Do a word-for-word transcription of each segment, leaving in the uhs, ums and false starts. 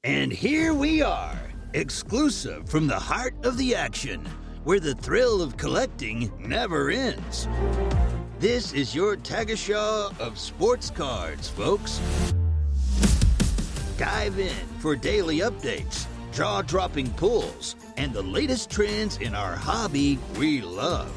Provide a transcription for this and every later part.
And here we are, exclusive from the heart of the action, where the thrill of collecting never ends. This is your Tagesschau of sports cards, folks. Dive in for daily updates, jaw-dropping pulls, and the latest trends in our hobby we love.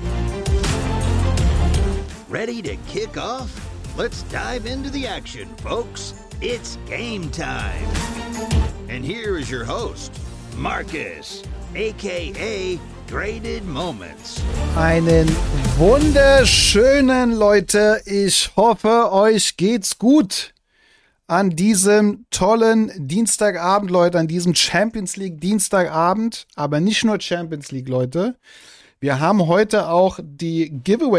Ready to kick off? Let's dive into the action, folks. It's game time. And here is your host, Marcus, aka Graded Moments. Einen wunderschönen, Leute. Ich hoffe, euch geht's gut an diesem tollen Dienstagabend, Leute, an diesem Champions League Dienstagabend. Aber nicht nur Champions League, Leute. Wir haben heute auch die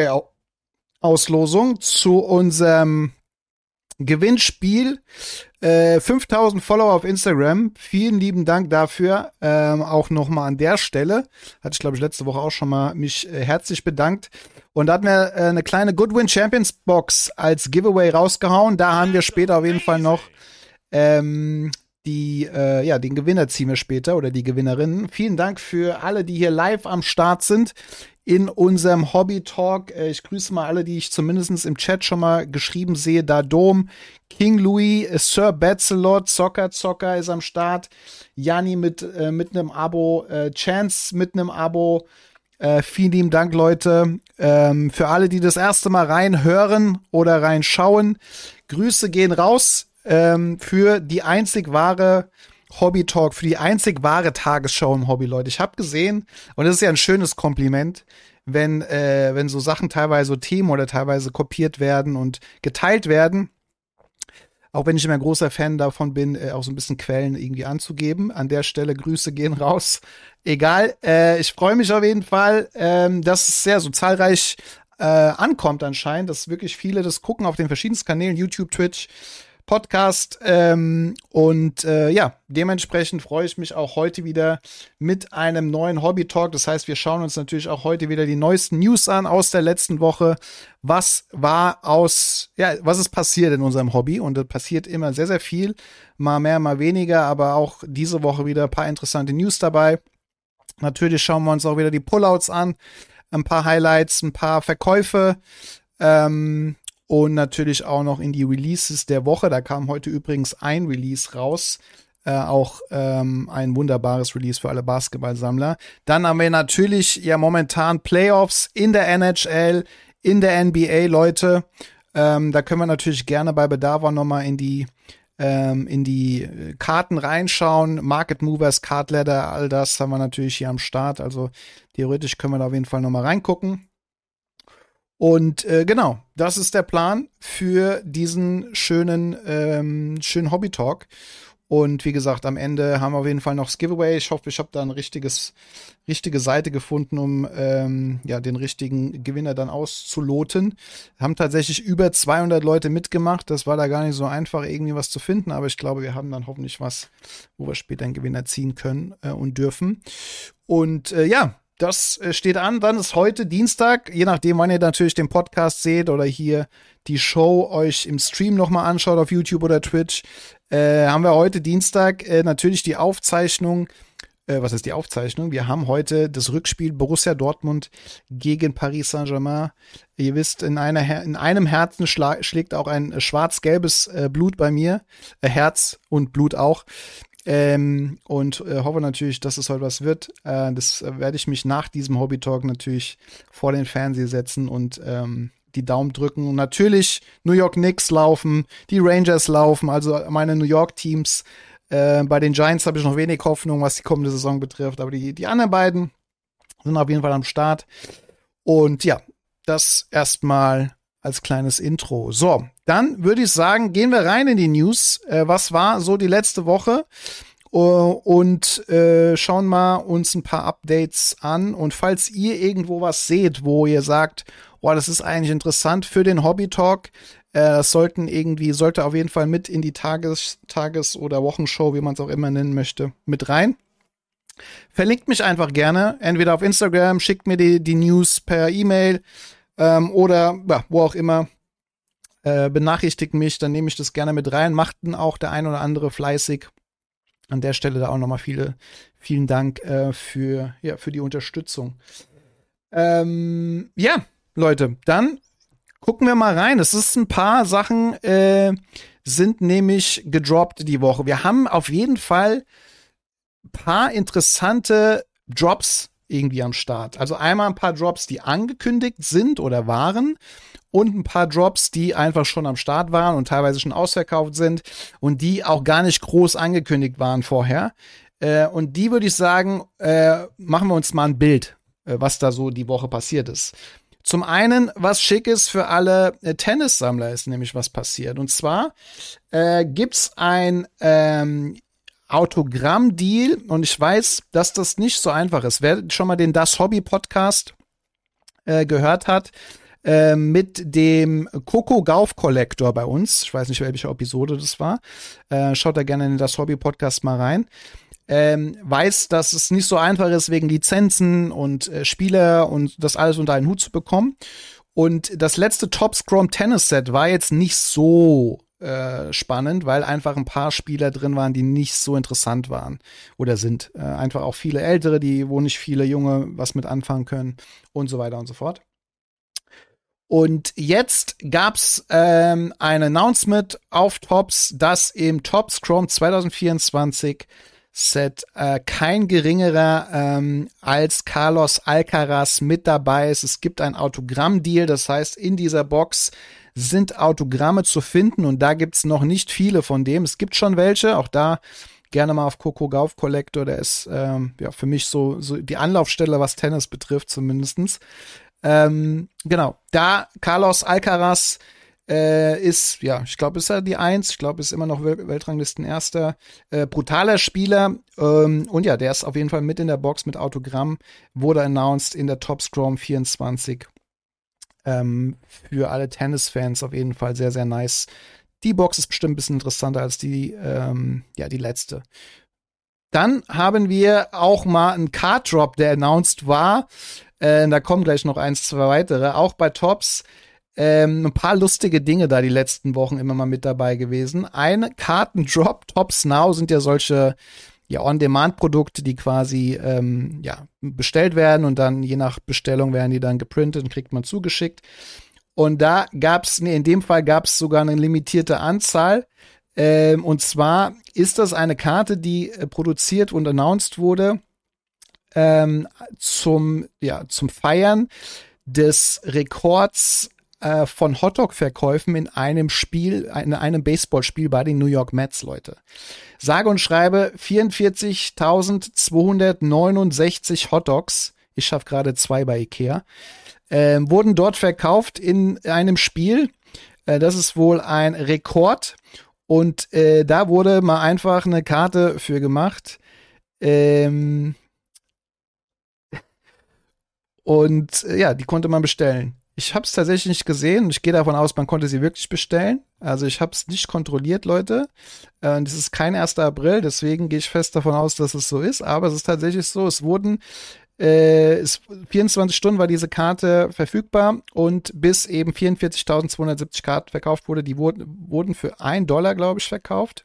Giveaway-Auslosung zu unserem Gewinnspiel. Äh, fünftausend Follower auf Instagram. Vielen lieben Dank dafür. Ähm, auch nochmal an der Stelle. Hatte ich, glaube ich, letzte Woche auch schon mal mich äh, herzlich bedankt. Und da hatten wir äh, eine kleine Goodwin Champions Box als Giveaway rausgehauen. Da haben wir später auf jeden Fall noch ähm, die, äh, ja, den Gewinner ziehen wir später oder die Gewinnerinnen. Vielen Dank für alle, die hier live am Start sind in unserem Hobby-Talk. Ich grüße mal alle, die ich zumindest im Chat schon mal geschrieben sehe. Da Dom, King Louis, Sir Betzelot, Zocker Zocker ist am Start. Janni mit, äh, mit einem Abo, äh, Chance mit einem Abo. Äh, vielen lieben Dank, Leute. Ähm, für alle, die das erste Mal reinhören oder reinschauen, Grüße gehen raus ähm, für die einzig wahre Hobby Talk, für die einzig wahre Tagesschau im Hobby, Leute. Ich habe gesehen, und das ist ja ein schönes Kompliment, wenn äh, wenn so Sachen teilweise so Themen oder teilweise kopiert werden und geteilt werden. Auch wenn ich immer ein großer Fan davon bin, äh, auch so ein bisschen Quellen irgendwie anzugeben. An der Stelle Grüße gehen raus. Egal, äh, ich freue mich auf jeden Fall, ähm, dass es sehr so zahlreich äh, ankommt anscheinend, dass wirklich viele das gucken auf den verschiedensten Kanälen, YouTube, Twitch, Podcast, ähm, und äh, ja, dementsprechend freue ich mich auch heute wieder mit einem neuen Hobby-Talk. Das heißt, wir schauen uns natürlich auch heute wieder die neuesten News an aus der letzten Woche. Was war aus, ja, was ist passiert in unserem Hobby? Und da passiert immer sehr, sehr viel, mal mehr, mal weniger, aber auch diese Woche wieder ein paar interessante News dabei. Natürlich schauen wir uns auch wieder die Pullouts an, ein paar Highlights, ein paar Verkäufe, ähm, und natürlich auch noch in die Releases der Woche. Da kam heute übrigens ein Release raus. Äh, auch ähm, ein wunderbares Release für alle Basketballsammler. Dann haben wir natürlich ja momentan Playoffs in der N H L, in der N B A, Leute. Ähm, da können wir natürlich gerne bei Bedarf auch nochmal in die ähm, in die Karten reinschauen. Market Movers, Card Ladder, all das haben wir natürlich hier am Start. Also theoretisch können wir da auf jeden Fall nochmal reingucken. Und äh, genau, das ist der Plan für diesen schönen, ähm, schönen Hobby-Talk. Und wie gesagt, am Ende haben wir auf jeden Fall noch das Giveaway. Ich hoffe, ich habe da eine richtiges, richtige Seite gefunden, um ähm, ja den richtigen Gewinner dann auszuloten. Haben tatsächlich über zweihundert Leute mitgemacht. Das war da gar nicht so einfach, irgendwie was zu finden. Aber ich glaube, wir haben dann hoffentlich was, wo wir später einen Gewinner ziehen können äh, und dürfen. Und äh, ja, das äh, steht an. Dann ist heute Dienstag, je nachdem, wann ihr natürlich den Podcast seht oder hier die Show euch im Stream nochmal anschaut auf YouTube oder Twitch, äh, haben wir heute Dienstag äh, natürlich die Aufzeichnung. Äh, was ist die Aufzeichnung? Wir haben heute das Rückspiel Borussia Dortmund gegen Paris Saint-Germain. Ihr wisst, in, einer Her- in einem Herzen schla- schlägt auch ein äh, schwarz-gelbes äh, Blut bei mir. Äh, Herz und Blut auch. Ähm, und äh, hoffe natürlich, dass es heute was wird. Äh, das äh, werde ich mich nach diesem Hobby-Talk natürlich vor den Fernseher setzen und ähm, die Daumen drücken. Und natürlich New York Knicks laufen, die Rangers laufen, also meine New York-Teams. Äh, bei den Giants habe ich noch wenig Hoffnung, was die kommende Saison betrifft. Aber die, die anderen beiden sind auf jeden Fall am Start. Und ja, das erstmal als kleines Intro. So, dann würde ich sagen, gehen wir rein in die News. Äh, was war so die letzte Woche? Uh, und äh, schauen mal uns ein paar Updates an. Und falls ihr irgendwo was seht, wo ihr sagt, oh, das ist eigentlich interessant für den Hobby-Talk, äh, das sollten irgendwie, sollte auf jeden Fall mit in die Tages-, Tages- oder Wochenshow, wie man es auch immer nennen möchte, mit rein. Verlinkt mich einfach gerne, entweder auf Instagram, schickt mir die, die News per E-Mail, Ähm, oder ja, wo auch immer, äh, benachrichtigt mich, dann nehme ich das gerne mit rein. Machten auch der ein oder andere fleißig. An der Stelle da auch nochmal viele, vielen Dank äh, für, ja, für die Unterstützung. Ähm, ja, Leute, dann gucken wir mal rein. Es ist ein paar Sachen, äh, sind nämlich gedroppt die Woche. Wir haben auf jeden Fall ein paar interessante Drops irgendwie am Start. Also einmal ein paar Drops, die angekündigt sind oder waren und ein paar Drops, die einfach schon am Start waren und teilweise schon ausverkauft sind und die auch gar nicht groß angekündigt waren vorher. Äh, und die würde ich sagen, äh, machen wir uns mal ein Bild, äh, was da so die Woche passiert ist. Zum einen, was schick ist für alle äh, Tennissammler, ist nämlich was passiert. Und zwar äh, gibt's ein ähm, Autogramm-Deal und ich weiß, dass das nicht so einfach ist. Wer schon mal den Das Hobby Podcast äh, gehört hat, äh, mit dem Coco Gauff Collector bei uns, ich weiß nicht, welche Episode das war, äh, schaut da gerne in den Das Hobby Podcast mal rein, ähm, weiß, dass es nicht so einfach ist, wegen Lizenzen und äh, Spieler und das alles unter einen Hut zu bekommen. Und das letzte Top Scrum Tennis Set war jetzt nicht so Äh, spannend, weil einfach ein paar Spieler drin waren, die nicht so interessant waren oder sind. Äh, einfach auch viele Ältere, die, wo nicht viele Junge was mit anfangen können und so weiter und so fort. Und jetzt gab's ähm, ein Announcement auf Topps, dass im Topps Chrome zwanzig vierundzwanzig Set äh, kein geringerer ähm, als Carlos Alcaraz mit dabei ist. Es gibt ein Autogramm-Deal, das heißt, in dieser Box sind Autogramme zu finden und da gibt's noch nicht viele von dem. Es gibt schon welche, auch da gerne mal auf Coco Gauff Collector, der ist ähm, ja für mich so, so die Anlaufstelle, was Tennis betrifft zumindestens. Ähm, genau, da Carlos Alcaraz äh, ist, ja, ich glaube, ist er die Eins, ich glaube, ist immer noch Wel- Weltranglisten-Erster, äh, brutaler Spieler ähm, und ja, der ist auf jeden Fall mit in der Box mit Autogramm, wurde announced in der Top Scrum vierundzwanzig. Ähm, für alle Tennis-Fans auf jeden Fall sehr, sehr nice. Die Box ist bestimmt ein bisschen interessanter als die, ähm, ja, die letzte. Dann haben wir auch mal einen Card-Drop, der announced war. Äh, da kommen gleich noch eins, zwei weitere. Auch bei Topps ähm, ein paar lustige Dinge da die letzten Wochen immer mal mit dabei gewesen. Ein Kartendrop, Topps Now sind ja solche ja, On-Demand-Produkte, die quasi ähm, ja, bestellt werden und dann je nach Bestellung werden die dann geprintet und kriegt man zugeschickt. Und da gab's, nee, in dem Fall gab's sogar eine limitierte Anzahl. Ähm, und zwar ist das eine Karte, die äh, produziert und announced wurde ähm, zum, ja, zum Feiern des Rekords äh, von Hotdog-Verkäufen in einem Spiel, in einem Baseballspiel bei den New York Mets, Leute. Sage und schreibe vierundvierzigtausendzweihundertneunundsechzig Hotdogs, ich schaffe gerade zwei bei Ikea, äh, wurden dort verkauft in einem Spiel. Äh, das ist wohl ein Rekord. Und äh, da wurde mal einfach eine Karte für gemacht. Ähm und äh, ja, die konnte man bestellen. Ich habe es tatsächlich nicht gesehen und ich gehe davon aus, man konnte sie wirklich bestellen. Also ich habe es nicht kontrolliert, Leute. Und es ist kein erster April, deswegen gehe ich fest davon aus, dass es so ist. Aber es ist tatsächlich so, es wurden äh, es, vierundzwanzig Stunden war diese Karte verfügbar und bis eben vierundvierzigtausendzweihundertsiebzig Karten verkauft wurde, die wurden, wurden für ein Dollar, glaube ich, verkauft.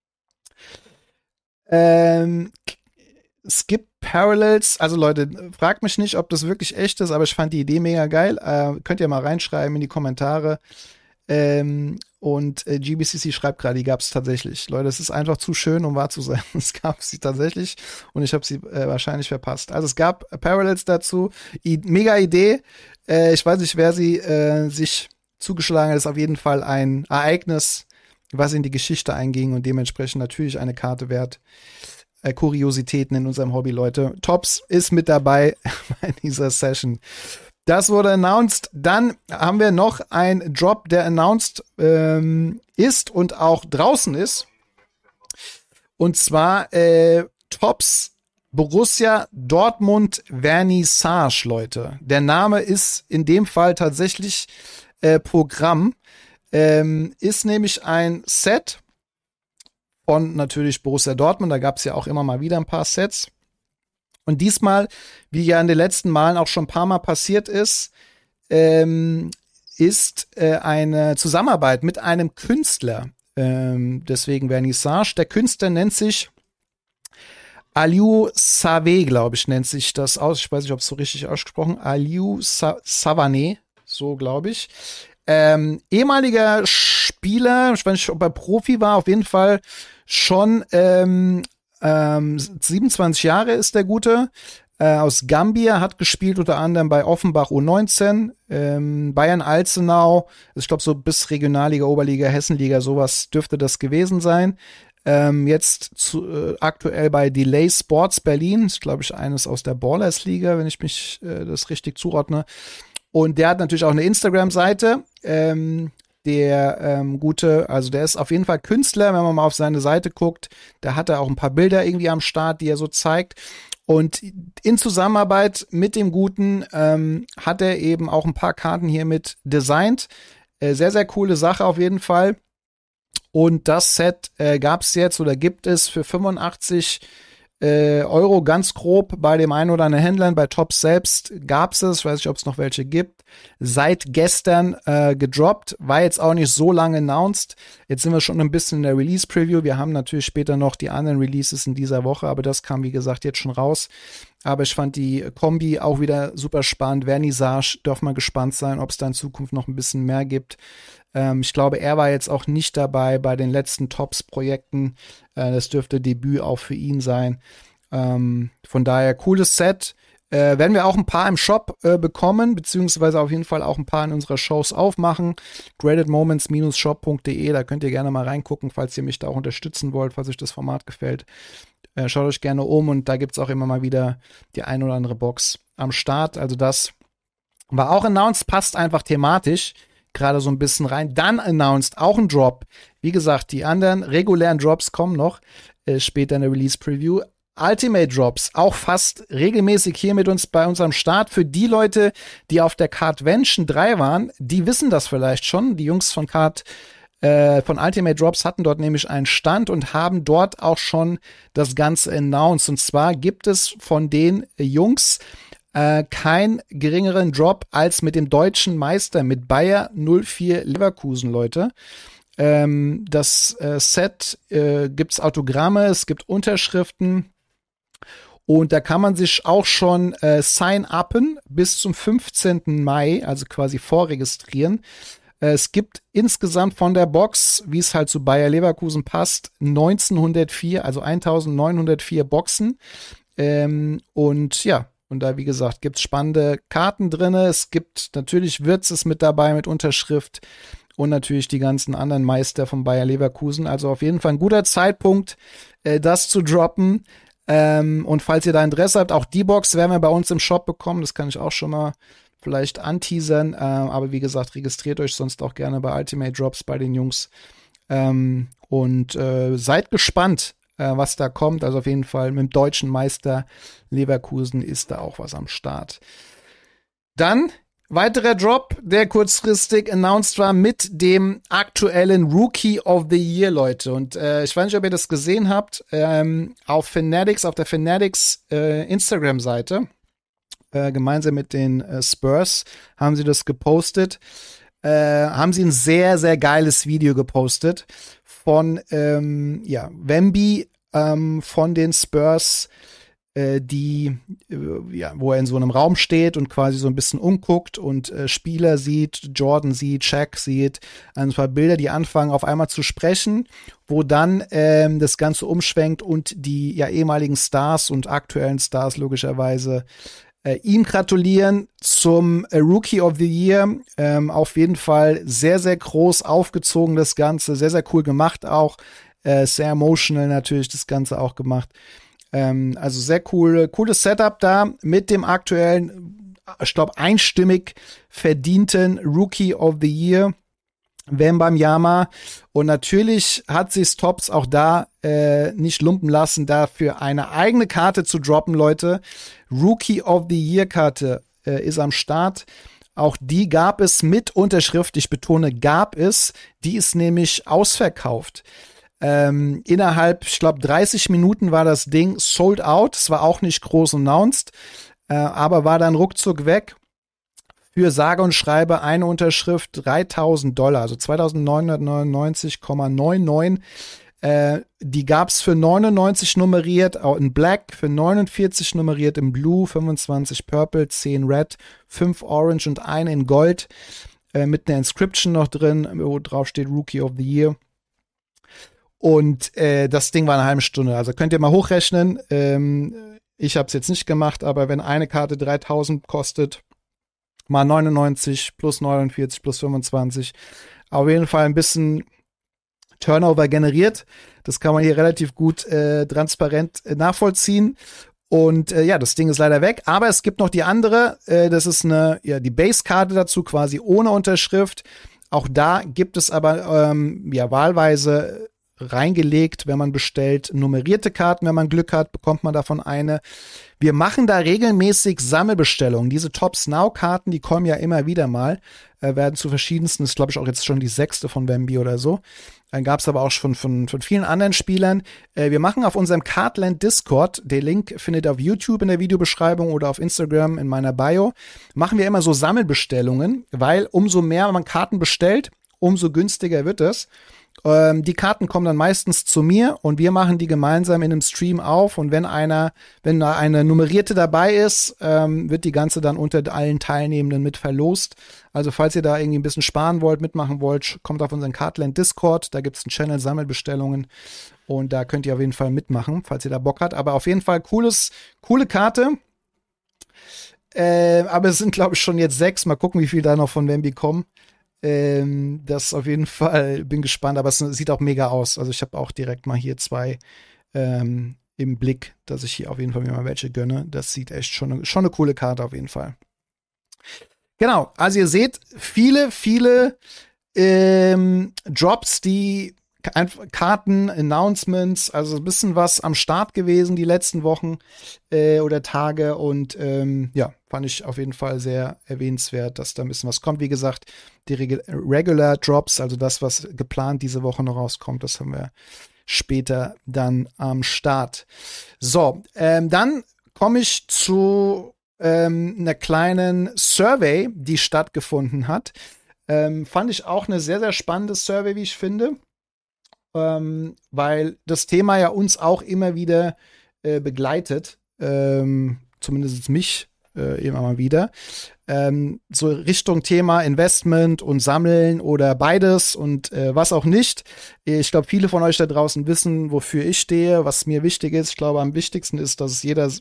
Ähm, es gibt Parallels, also Leute, fragt mich nicht, ob das wirklich echt ist, aber ich fand die Idee mega geil. Äh, könnt ihr mal reinschreiben in die Kommentare. Ähm, und äh, G B C C schreibt gerade, die gab es tatsächlich. Leute, es ist einfach zu schön, um wahr zu sein. Es gab sie tatsächlich und ich habe sie äh, wahrscheinlich verpasst. Also es gab Parallels dazu. I- mega Idee. Äh, ich weiß nicht, wer sie äh, sich zugeschlagen hat. Das ist auf jeden Fall ein Ereignis, was in die Geschichte einging und dementsprechend natürlich eine Karte wert. Äh, Kuriositäten in unserem Hobby, Leute. Topps ist mit dabei bei dieser Session. Das wurde announced. Dann haben wir noch einen Drop, der announced ähm, ist und auch draußen ist. Und zwar äh, Topps Borussia Dortmund Vernissage, Leute. Der Name ist in dem Fall tatsächlich äh, Programm. Ähm, ist nämlich ein Set von natürlich Borussia Dortmund. Da gab es ja auch immer mal wieder ein paar Sets. Und diesmal, wie ja in den letzten Malen auch schon ein paar Mal passiert ist, ähm, ist äh, eine Zusammenarbeit mit einem Künstler. Ähm, deswegen Vernissage. Der Künstler nennt sich Aliou Savé, glaube ich, nennt sich das aus. Ich weiß nicht, ob es so richtig ausgesprochen. Aliou Sa- Savané, so glaube ich. Ähm, ehemaliger Spieler, ich weiß nicht, ob er Profi war, auf jeden Fall schon ähm, ähm, siebenundzwanzig Jahre ist der Gute. Äh, aus Gambia, hat gespielt unter anderem bei Offenbach U neunzehn, ähm, Bayern Alzenau, ich glaube so bis Regionalliga, Oberliga, Hessenliga, sowas dürfte das gewesen sein. Ähm, jetzt zu, äh, aktuell bei Delay Sports Berlin, ist glaube ich eines aus der Ballers Liga, wenn ich mich äh, das richtig zuordne. Und der hat natürlich auch eine Instagram-Seite. Ähm, der ähm, gute, also der ist auf jeden Fall Künstler, wenn man mal auf seine Seite guckt. Da hat er auch ein paar Bilder irgendwie am Start, die er so zeigt. Und in Zusammenarbeit mit dem Guten ähm, hat er eben auch ein paar Karten hier mit designt. Äh, sehr, sehr coole Sache auf jeden Fall. Und das Set äh, gab es jetzt oder gibt es für fünfundachtzig äh, Euro ganz grob bei dem einen oder anderen Händlern. Bei Tops selbst gab es es, ich weiß nicht, ob es noch welche gibt. Seit gestern äh, gedroppt, war jetzt auch nicht so lange announced. Jetzt sind wir schon ein bisschen in der Release-Preview. Wir haben natürlich später noch die anderen Releases in dieser Woche, aber das kam, wie gesagt, jetzt schon raus. Aber ich fand die Kombi auch wieder super spannend. Vernissage, darf man gespannt sein, ob es da in Zukunft noch ein bisschen mehr gibt. Ähm, ich glaube, er war jetzt auch nicht dabei bei den letzten Tops-Projekten. Äh, das dürfte Debüt auch für ihn sein. Ähm, von daher, cooles Set. Äh, werden wir auch ein paar im Shop äh, bekommen, beziehungsweise auf jeden Fall auch ein paar in unserer Shows aufmachen. graded moments Bindestrich shop Punkt de, da könnt ihr gerne mal reingucken, falls ihr mich da auch unterstützen wollt, falls euch das Format gefällt. Äh, schaut euch gerne um und da gibt's auch immer mal wieder die ein oder andere Box am Start. Also das war auch announced, passt einfach thematisch gerade so ein bisschen rein. Dann announced auch ein Drop. Wie gesagt, die anderen regulären Drops kommen noch äh, später in der Release-Preview. Ultimate Drops, auch fast regelmäßig hier mit uns bei unserem Start. Für die Leute, die auf der Cardvention drei waren, die wissen das vielleicht schon. Die Jungs von Card äh, von Ultimate Drops hatten dort nämlich einen Stand und haben dort auch schon das Ganze announced. Und zwar gibt es von den Jungs äh, keinen geringeren Drop als mit dem deutschen Meister, mit Bayer null vier Leverkusen, Leute. Ähm, das äh, Set äh, gibt's Autogramme, es gibt Unterschriften. Und da kann man sich auch schon äh, sign-upen bis zum fünfzehnten Mai, also quasi vorregistrieren. Äh, es gibt insgesamt von der Box, wie es halt zu Bayer Leverkusen passt, neunzehnhundertvier, also eintausendneunhundertvier Boxen. Ähm, und ja, und da, wie gesagt, gibt's spannende Karten drinne. Es gibt natürlich Würzes mit dabei mit Unterschrift und natürlich die ganzen anderen Meister von Bayer Leverkusen. Also auf jeden Fall ein guter Zeitpunkt, äh, das zu droppen. Ähm, und falls ihr da Interesse habt, auch die Box werden wir bei uns im Shop bekommen. Das kann ich auch schon mal vielleicht anteasern. Ähm, aber wie gesagt, registriert euch sonst auch gerne bei Ultimate Drops bei den Jungs. Ähm, und äh, seid gespannt, äh, was da kommt. Also auf jeden Fall mit dem deutschen Meister Leverkusen ist da auch was am Start. Dann weiterer Drop, der kurzfristig announced war mit dem aktuellen Rookie of the Year, Leute. Und äh, ich weiß nicht, ob ihr das gesehen habt, ähm, auf Fanatics, auf der Fanatics äh, Instagram-Seite, äh, gemeinsam mit den äh, Spurs, haben sie das gepostet. Äh, haben sie ein sehr, sehr geiles Video gepostet von, ähm, ja, Wemby ähm, von den Spurs, die, ja, wo er in so einem Raum steht und quasi so ein bisschen umguckt und äh, Spieler sieht, Jordan sieht, Shaq sieht, ein paar Bilder, die anfangen auf einmal zu sprechen, wo dann ähm, das Ganze umschwenkt und die ja ehemaligen Stars und aktuellen Stars logischerweise äh, ihm gratulieren zum äh, Rookie of the Year. Ähm, auf jeden Fall sehr, sehr groß aufgezogen das Ganze, sehr, sehr cool gemacht auch, äh, sehr emotional natürlich das Ganze auch gemacht. Ähm, also sehr cool, cooles Setup da mit dem aktuellen, ich glaube, einstimmig verdienten Rookie of the Year, Wembanyama. Und natürlich hat sich Tops auch da äh, nicht lumpen lassen, dafür eine eigene Karte zu droppen, Leute. Rookie of the Year Karte äh, ist am Start. Auch die gab es mit Unterschrift, ich betone, gab es. Die ist nämlich ausverkauft. Ähm, innerhalb, ich glaube, dreißig Minuten war das Ding sold out. Es war auch nicht groß announced, äh, aber war dann ruckzuck weg. Für sage und schreibe eine Unterschrift dreitausend Dollar, also zweitausendneunhundertneunundneunzig Komma neunundneunzig. Äh, die gab's für neunundneunzig nummeriert, auch in Black, für neunundvierzig nummeriert in Blue, fünfundzwanzig Purple, zehn Red, fünf Orange und eine in Gold. Äh, mit einer Inscription noch drin, wo drauf steht Rookie of the Year. Und äh, das Ding war eine halbe Stunde. Also könnt ihr mal hochrechnen. Ähm, ich habe es jetzt nicht gemacht, aber wenn eine Karte dreitausend kostet, mal neunundneunzig plus neunundvierzig plus fünfundzwanzig, auf jeden Fall ein bisschen Turnover generiert. Das kann man hier relativ gut äh, transparent äh, nachvollziehen. Und äh, ja, das Ding ist leider weg. Aber es gibt noch die andere. Äh, das ist eine, ja, die Base-Karte dazu, quasi ohne Unterschrift. Auch da gibt es aber ähm, ja wahlweise reingelegt, wenn man bestellt, nummerierte Karten. Wenn man Glück hat, bekommt man davon eine. Wir machen da regelmäßig Sammelbestellungen. Diese Tops-Now-Karten, die kommen ja immer wieder mal, äh, werden zu verschiedensten, das ist glaube ich auch jetzt schon die sechste von Wemby oder so. Dann gab es aber auch schon von, von vielen anderen Spielern. Äh, wir machen auf unserem Cardland Discord, der Link findet ihr auf YouTube in der Videobeschreibung oder auf Instagram in meiner Bio, machen wir immer so Sammelbestellungen, weil umso mehr man Karten bestellt, umso günstiger wird es. Ähm, die Karten kommen dann meistens zu mir und wir machen die gemeinsam in einem Stream auf und wenn einer, wenn da eine nummerierte dabei ist, ähm, wird die ganze dann unter allen Teilnehmenden mit verlost. Also falls ihr da irgendwie ein bisschen sparen wollt, mitmachen wollt, kommt auf unseren Cardland Discord, da gibt's einen Channel Sammelbestellungen und da könnt ihr auf jeden Fall mitmachen, falls ihr da Bock habt. Aber auf jeden Fall cooles, coole Karte. Äh, aber es sind glaube ich schon jetzt sechs. Mal gucken, wie viel da noch von Wemby kommen. Ähm, das auf jeden Fall, bin gespannt, aber es sieht auch mega aus. Also ich habe auch direkt mal hier zwei ähm, im Blick, dass ich hier auf jeden Fall mir mal welche gönne. Das sieht echt schon eine, schon eine coole Karte auf jeden Fall. Genau, also ihr seht viele, viele ähm, Drops, die Karten, Announcements, also ein bisschen was am Start gewesen die letzten Wochen äh, oder Tage und ähm, ja, fand ich auf jeden Fall sehr erwähnenswert, dass da ein bisschen was kommt. Wie gesagt, die Reg- Regular Drops, also das, was geplant diese Woche noch rauskommt, das haben wir später dann am Start. So, ähm, dann komme ich zu ähm, einer kleinen Survey, die stattgefunden hat. Ähm, fand ich auch eine sehr, sehr spannende Survey, wie ich finde. Ähm, weil das Thema ja uns auch immer wieder äh, begleitet, ähm, zumindest mich äh, immer mal wieder, ähm, so Richtung Thema Investment und Sammeln oder beides und äh, was auch nicht. Ich glaube, viele von euch da draußen wissen, wofür ich stehe, was mir wichtig ist. Ich glaube, am wichtigsten ist, dass es jeder,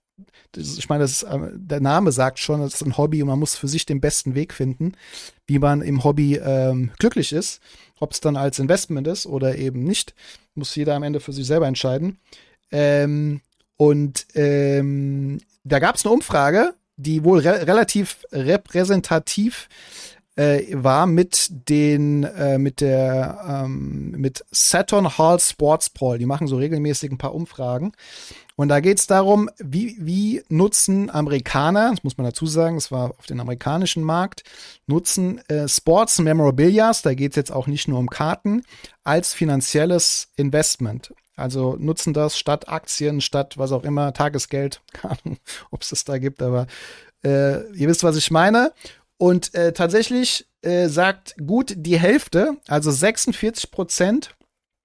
ich meine, das ist, der Name sagt schon, das ist ein Hobby und man muss für sich den besten Weg finden, wie man im Hobby ähm, glücklich ist. Ob es dann als Investment ist oder eben nicht, muss jeder am Ende für sich selber entscheiden. Ähm, und ähm, da gab es eine Umfrage, die wohl re- relativ repräsentativ äh, war mit den äh, mit der ähm, mit Saturn Hall Sports Poll. Die machen so regelmäßig ein paar Umfragen. Und da geht es darum, wie, wie nutzen Amerikaner, das muss man dazu sagen, das war auf den amerikanischen Markt, nutzen äh, Sports Memorabilia, da geht es jetzt auch nicht nur um Karten, als finanzielles Investment. Also nutzen das statt Aktien, statt was auch immer, Tagesgeld, keine Ahnung, ob es das da gibt, aber äh, ihr wisst, was ich meine. Und äh, tatsächlich äh, sagt gut die Hälfte, also sechsundvierzig Prozent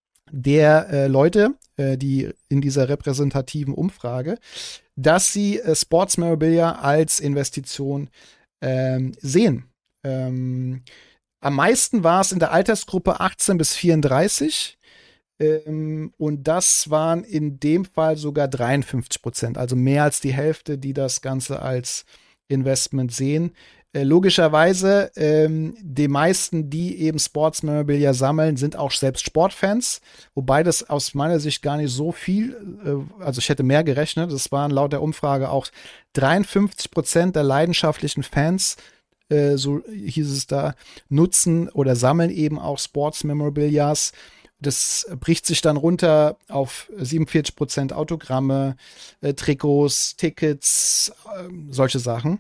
der äh, Leute, äh, die in dieser repräsentativen Umfrage, dass sie äh, Sports Memorabilia als Investition ähm, sehen. Ähm, am meisten war es in der Altersgruppe achtzehn bis vierunddreißig ähm, und das waren in dem Fall sogar dreiundfünfzig Prozent, also mehr als die Hälfte, die das Ganze als Investment sehen. Äh, logischerweise, ähm, die meisten, die eben Sports Memorabilia sammeln, sind auch selbst Sportfans, wobei das aus meiner Sicht gar nicht so viel, äh, also ich hätte mehr gerechnet, das waren laut der Umfrage auch dreiundfünfzig Prozent der leidenschaftlichen Fans, äh, so hieß es da, nutzen oder sammeln eben auch Sports Memorabilias. Das bricht sich dann runter auf siebenundvierzig Prozent Autogramme, äh, Trikots, Tickets, äh, solche Sachen.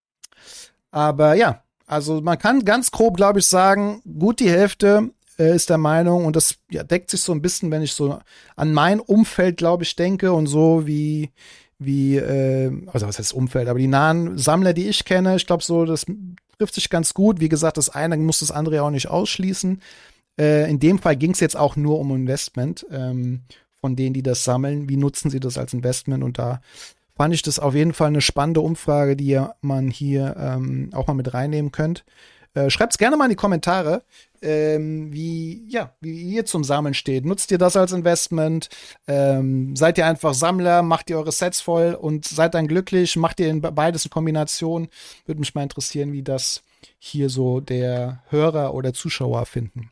Aber ja, also man kann ganz grob, glaube ich, sagen, gut die Hälfte äh, ist der Meinung und das ja, deckt sich so ein bisschen, wenn ich so an mein Umfeld, glaube ich, denke und so wie, wie äh, also was heißt Umfeld, aber die nahen Sammler, die ich kenne, ich glaube so, das trifft sich ganz gut. Wie gesagt, das eine muss das andere ja auch nicht ausschließen. Äh, in dem Fall ging es jetzt auch nur um Investment ähm, von denen, die das sammeln. Wie nutzen sie das als Investment? Und da fand ich das auf jeden Fall eine spannende Umfrage, die ihr, man hier ähm, auch mal mit reinnehmen könnt. Äh, schreibt's gerne mal in die Kommentare, ähm, wie, ja, wie ihr zum Sammeln steht. Nutzt ihr das als Investment? Ähm, seid ihr einfach Sammler? Macht ihr eure Sets voll und seid dann glücklich? Macht ihr in beides in Kombination? Würde mich mal interessieren, wie das hier so der Hörer oder Zuschauer finden.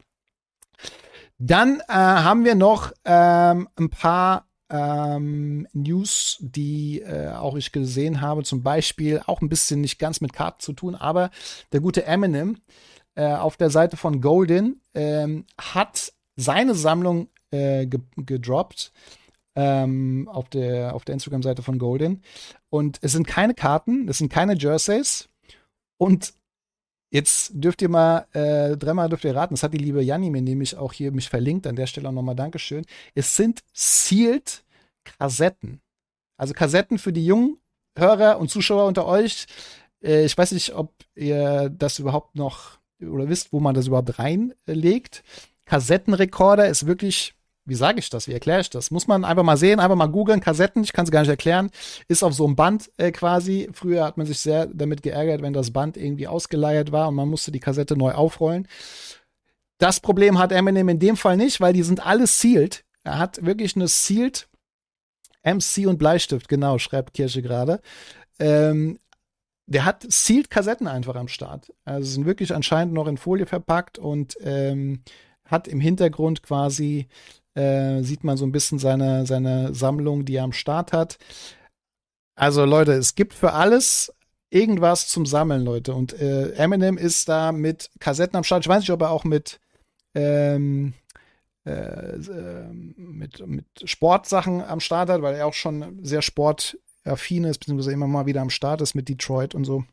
Dann äh, haben wir noch ähm, ein paar ähm, News, die äh, auch ich gesehen habe, zum Beispiel auch ein bisschen nicht ganz mit Karten zu tun, aber der gute Eminem äh, auf der Seite von Golden ähm, hat seine Sammlung äh, ge gedroppt ähm, auf der, auf der Instagram-Seite von Golden. Und es sind keine Karten, es sind keine Jerseys. Und jetzt dürft ihr mal, äh, dreimal dürft ihr raten, das hat die liebe Janni mir nämlich auch hier mich verlinkt, an der Stelle auch nochmal Dankeschön. Es sind Sealed Kassetten. Also Kassetten für die jungen Hörer und Zuschauer unter euch. Äh, ich weiß nicht, ob ihr das überhaupt noch oder wisst, wo man das überhaupt reinlegt. Kassettenrekorder ist wirklich, wie sage ich das, wie erkläre ich das? Muss man einfach mal sehen, einfach mal googeln, Kassetten, ich kann es gar nicht erklären, ist auf so einem Band äh, quasi. Früher hat man sich sehr damit geärgert, wenn das Band irgendwie ausgeleiert war und man musste die Kassette neu aufrollen. Das Problem hat Eminem in dem Fall nicht, weil die sind alle sealed. Er hat wirklich eine sealed M C und Bleistift, genau, schreibt Kirsche gerade. Ähm, der hat sealed Kassetten einfach am Start. Also sind wirklich anscheinend noch in Folie verpackt und ähm, hat im Hintergrund quasi Äh, sieht man so ein bisschen seine, seine Sammlung, die er am Start hat. Also Leute, es gibt für alles irgendwas zum Sammeln, Leute. Und äh, Eminem ist da mit Kassetten am Start. Ich weiß nicht, ob er auch mit, ähm, äh, mit, mit Sportsachen am Start hat, weil er auch schon sehr sportaffin ist, beziehungsweise immer mal wieder am Start ist mit Detroit und so.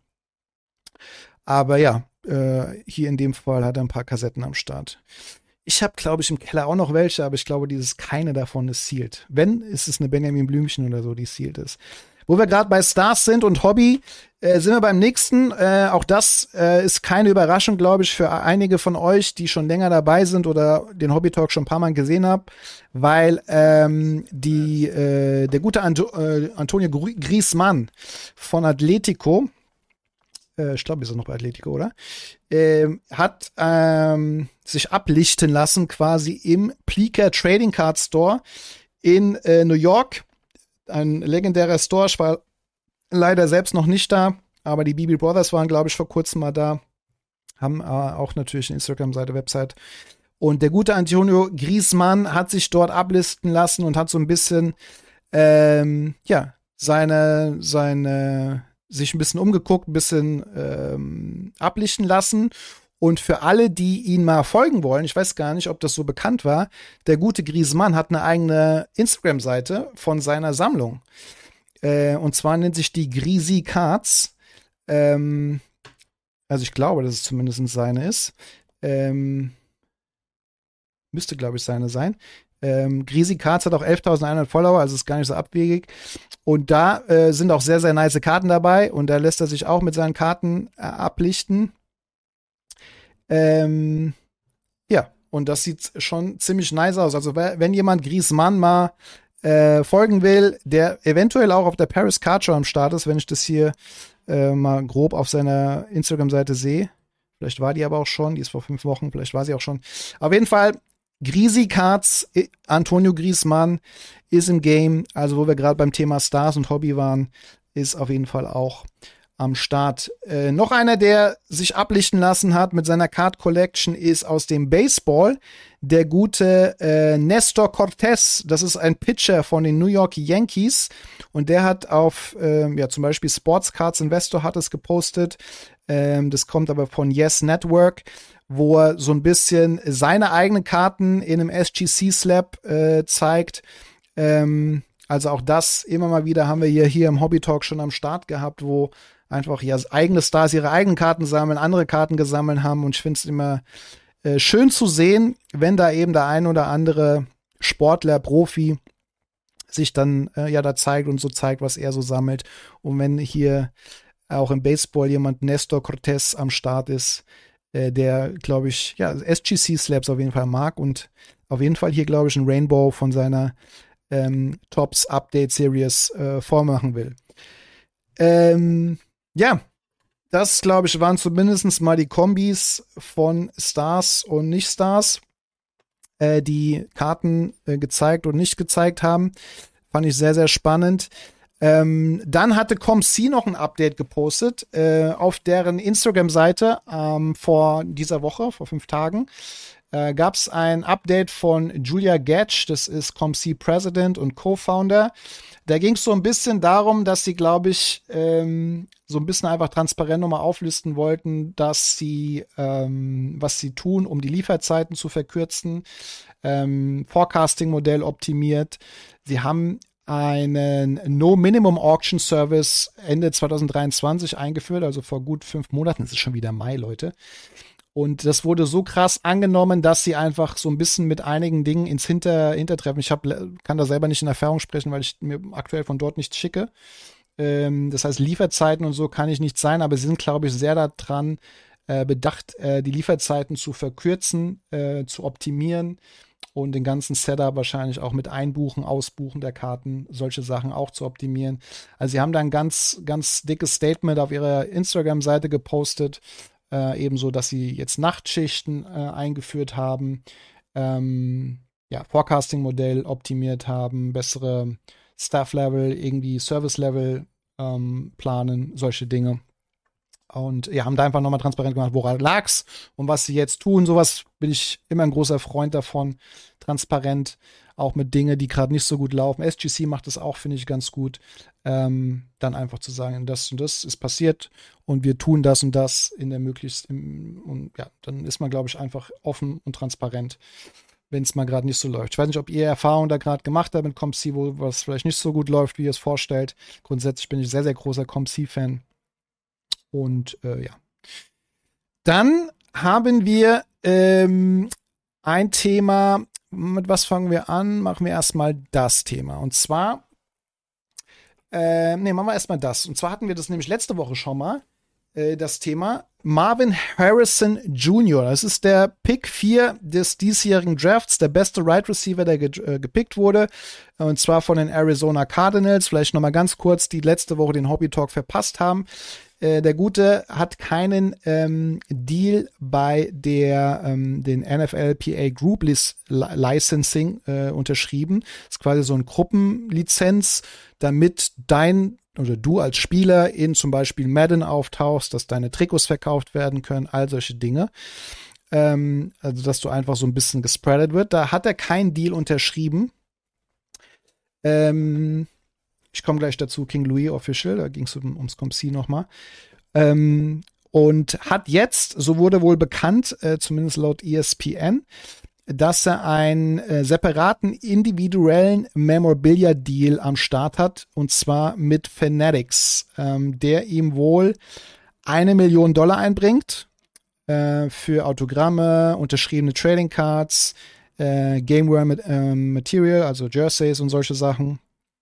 Aber ja, äh, hier in dem Fall hat er ein paar Kassetten am Start. Ich habe, glaube ich, im Keller auch noch welche, aber ich glaube, dieses keine davon ist sealed. Wenn, ist es eine Benjamin Blümchen oder so, die sealed ist. Wo wir gerade bei Stars sind und Hobby, äh, sind wir beim nächsten. Äh, auch das äh, ist keine Überraschung, glaube ich, für einige von euch, die schon länger dabei sind oder den Hobby Talk schon ein paar Mal gesehen haben, weil ähm, die äh, der gute Anto äh, Antonio Griezmann von Atletico, ich glaube, ist er noch bei Atletico, oder? Ähm, hat ähm, sich ablichten lassen quasi im Pleaker Trading Card Store in äh, New York. Ein legendärer Store. Ich war leider selbst noch nicht da, aber die B B Brothers waren, glaube ich, vor kurzem mal da. Haben äh, auch natürlich eine Instagram-Seite, Website. Und der gute Antonio Griezmann hat sich dort ablisten lassen und hat so ein bisschen, ähm, ja, seine, seine sich ein bisschen umgeguckt, ein bisschen ähm, ablichten lassen. Und für alle, die ihn mal folgen wollen, ich weiß gar nicht, ob das so bekannt war, der gute Griezmann hat eine eigene Instagram-Seite von seiner Sammlung. Äh, und zwar nennt sich die Greasy Cards. Ähm, also ich glaube, dass es zumindest seine ist. Ähm, müsste, glaube ich, seine sein. Ähm, Greasy Cards hat auch elftausendeinhundert Follower, also ist gar nicht so abwegig. Und da äh, sind auch sehr, sehr nice Karten dabei. Und da lässt er sich auch mit seinen Karten äh, ablichten. Ähm, ja, und das sieht schon ziemlich nice aus. Also wenn jemand Griezmann mal äh, folgen will, der eventuell auch auf der Paris Card Show am Start ist, wenn ich das hier äh, mal grob auf seiner Instagram-Seite sehe. Vielleicht war die aber auch schon, die ist vor fünf Wochen, vielleicht war sie auch schon. Auf jeden Fall Greasy Cards, Antonio Griezmann ist im Game, also wo wir gerade beim Thema Stars und Hobby waren, ist auf jeden Fall auch am Start. Äh, noch einer, der sich ablichten lassen hat mit seiner Card Collection, ist aus dem Baseball der gute äh, Nestor Cortez. Das ist ein Pitcher von den New York Yankees und der hat auf, äh, ja zum Beispiel Sports Cards Investor hat es gepostet. Ähm, das kommt aber von Yes Network, wo er so ein bisschen seine eigenen Karten in einem S G C-Slab äh, zeigt. Ähm, also auch das immer mal wieder haben wir hier, hier im Hobby Talk schon am Start gehabt, wo einfach ja eigene Stars ihre eigenen Karten sammeln, andere Karten gesammelt haben. Und ich finde es immer äh, schön zu sehen, wenn da eben der ein oder andere Sportler, Profi sich dann äh, ja da zeigt und so zeigt, was er so sammelt. Und wenn hier auch im Baseball jemand Nestor Cortez am Start ist, äh, der, glaube ich, ja, S G C Slabs auf jeden Fall mag und auf jeden Fall hier, glaube ich, ein Rainbow von seiner ähm, Tops Update Series äh, vormachen will. Ähm, ja, das, glaube ich, waren zumindest mal die Kombis von Stars und Nicht-Stars, äh, die Karten äh, gezeigt und nicht gezeigt haben. Fand ich sehr, sehr spannend. Ähm, dann hatte ComC noch ein Update gepostet äh, auf deren Instagram-Seite ähm, vor dieser Woche, vor fünf Tagen. Äh, gab es ein Update von Julia Gatch, das ist ComC President und Co-Founder. Da ging es so ein bisschen darum, dass sie, glaube ich, ähm, so ein bisschen einfach transparent nochmal auflisten wollten, dass sie, ähm, was sie tun, um die Lieferzeiten zu verkürzen, ähm, Forecasting-Modell optimiert. Sie haben einen No-Minimum-Auction-Service Ende zwanzig dreiundzwanzig eingeführt, also vor gut fünf Monaten. Das ist schon wieder Mai, Leute. Und das wurde so krass angenommen, dass sie einfach so ein bisschen mit einigen Dingen ins Hinter Hintertreffen. Ich hab, kann da selber nicht in Erfahrung sprechen, weil ich mir aktuell von dort nichts schicke. Ähm, das heißt, Lieferzeiten und so kann ich nicht sein, aber sie sind, glaube ich, sehr daran äh, bedacht, äh, die Lieferzeiten zu verkürzen, äh, zu optimieren und den ganzen Setup wahrscheinlich auch mit Einbuchen, Ausbuchen der Karten, solche Sachen auch zu optimieren. Also sie haben da ein ganz, ganz dickes Statement auf ihrer Instagram-Seite gepostet, Äh, ebenso, dass sie jetzt Nachtschichten äh, eingeführt haben, ähm, ja, Forecasting-Modell optimiert haben, bessere Staff-Level, irgendwie Service-Level ähm, planen, solche Dinge. Und ja, haben da einfach nochmal transparent gemacht, woran lag's und was sie jetzt tun. Sowas bin ich immer ein großer Freund davon. Transparent, auch mit Dingen, die gerade nicht so gut laufen. S G C macht das auch, finde ich, ganz gut. Ähm, dann einfach zu sagen, das und das ist passiert und wir tun das und das in der möglichst, im, und ja, dann ist man, glaube ich, einfach offen und transparent, wenn es mal gerade nicht so läuft. Ich weiß nicht, ob ihr Erfahrungen da gerade gemacht habt mit ComC, wo was vielleicht nicht so gut läuft, wie ihr es vorstellt. Grundsätzlich bin ich sehr, sehr großer ComC-Fan. Und äh, ja. Dann haben wir ähm, ein Thema, mit was fangen wir an? Machen wir erstmal das Thema. Und zwar, äh, nee, machen wir erstmal das. Und zwar hatten wir das nämlich letzte Woche schon mal, äh, das Thema Marvin Harrison Junior Das ist der Pick vier des diesjährigen Drafts, der beste Wide Receiver, der ge äh, gepickt wurde. Und zwar von den Arizona Cardinals. Vielleicht noch mal ganz kurz, die letzte Woche den Hobby Talk verpasst haben. Äh, der Gute hat keinen ähm, Deal bei der ähm, den N F L P A Group Licensing äh, unterschrieben. Das ist quasi so eine Gruppenlizenz, damit dein oder du als Spieler in zum Beispiel Madden auftauchst, dass deine Trikots verkauft werden können, all solche Dinge. Ähm, also, dass du einfach so ein bisschen gespreadet wird. Da hat er keinen Deal unterschrieben. Ähm, ich komme gleich dazu, King Louis Official, da ging es um, ums ComC nochmal. Ähm, und hat jetzt, so wurde wohl bekannt, äh, zumindest laut E S P N, dass er einen äh, separaten individuellen Memorabilia-Deal am Start hat, und zwar mit Fanatics, ähm, der ihm wohl eine Million Dollar einbringt äh, für Autogramme, unterschriebene Trading Cards, äh, Gameware mit, ähm, Material, also Jerseys und solche Sachen.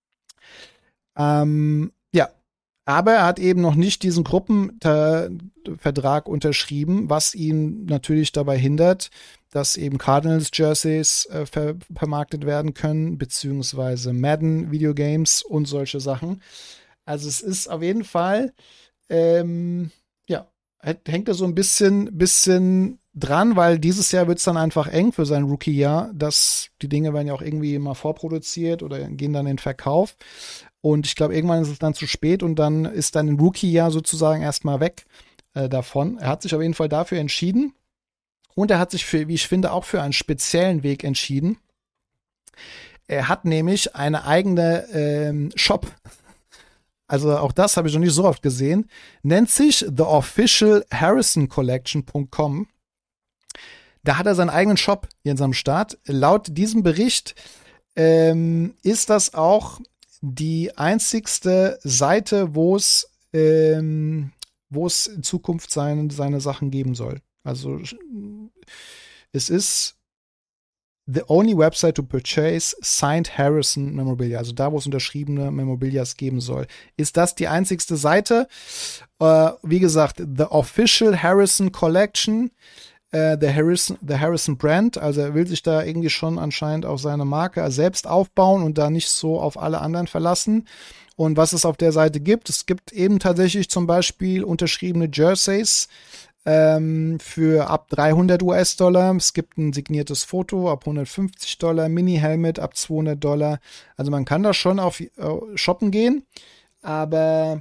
Ähm, ja, aber er hat eben noch nicht diesen Gruppenvertrag unterschrieben, was ihn natürlich dabei hindert, dass eben Cardinals Jerseys äh, ver vermarktet werden können, beziehungsweise Madden Videogames und solche Sachen. Also es ist auf jeden Fall, ähm, ja, hängt er so ein bisschen, bisschen dran, weil dieses Jahr wird es dann einfach eng für sein Rookie-Jahr, dass die Dinge werden ja auch irgendwie mal vorproduziert oder gehen dann in den Verkauf. Und ich glaube, irgendwann ist es dann zu spät und dann ist dann ein Rookie-Jahr sozusagen erstmal weg äh, davon. Er hat sich auf jeden Fall dafür entschieden. Und er hat sich für, wie ich finde, auch für einen speziellen Weg entschieden. Er hat nämlich eine eigene ähm, Shop. Also auch das habe ich noch nicht so oft gesehen. Nennt sich the official harrison collection punkt com. Da hat er seinen eigenen Shop hier in seinem Start. Laut diesem Bericht ähm, ist das auch die einzigste Seite, wo es ähm, wo es in Zukunft seine, seine Sachen geben soll. Also es ist the only website to purchase signed Harrison Memorabilia, also da, wo es unterschriebene Memorabilias geben soll. Ist das die einzigste Seite? Äh, wie gesagt, the official Harrison Collection, äh, the Harrison, the Harrison Brand, also er will sich da irgendwie schon anscheinend auf seine Marke selbst aufbauen und da nicht so auf alle anderen verlassen. Und was es auf der Seite gibt, es gibt eben tatsächlich zum Beispiel unterschriebene Jerseys, Ähm, für ab dreihundert US-Dollar. Es gibt ein signiertes Foto ab hundertfünfzig Dollar, Mini-Helmet ab zweihundert Dollar. Also man kann da schon auf äh, shoppen gehen, aber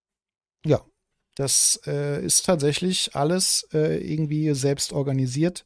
ja, das äh, ist tatsächlich alles äh, irgendwie selbst organisiert.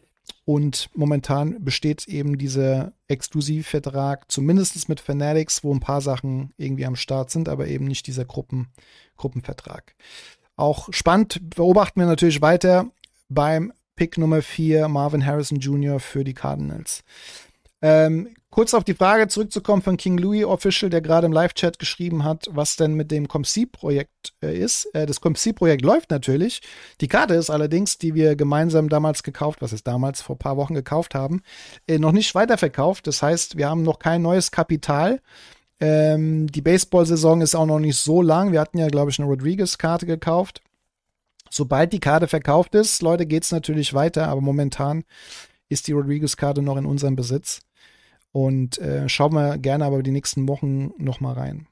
Und momentan besteht eben dieser Exklusivvertrag, zumindest mit Fanatics, wo ein paar Sachen irgendwie am Start sind, aber eben nicht dieser Gruppen, Gruppenvertrag. Auch spannend beobachten wir natürlich weiter beim Pick Nummer vier, Marvin Harrison Junior für die Cardinals. Ähm, kurz auf die Frage zurückzukommen von King Louis Official, der gerade im Live-Chat geschrieben hat, was denn mit dem ComC-Projekt äh, ist. Äh, das ComC-Projekt läuft natürlich. Die Karte ist allerdings, die wir gemeinsam damals gekauft, was ist damals, vor ein paar Wochen gekauft haben, äh, noch nicht weiterverkauft. Das heißt, wir haben noch kein neues Kapital. Ähm, die Baseball-Saison ist auch noch nicht so lang. Wir hatten ja, glaube ich, eine Rodriguez-Karte gekauft. Sobald die Karte verkauft ist, Leute, geht's natürlich weiter, aber momentan ist die Rodriguez-Karte noch in unserem Besitz. Und äh, schauen wir gerne aber die nächsten Wochen noch mal rein.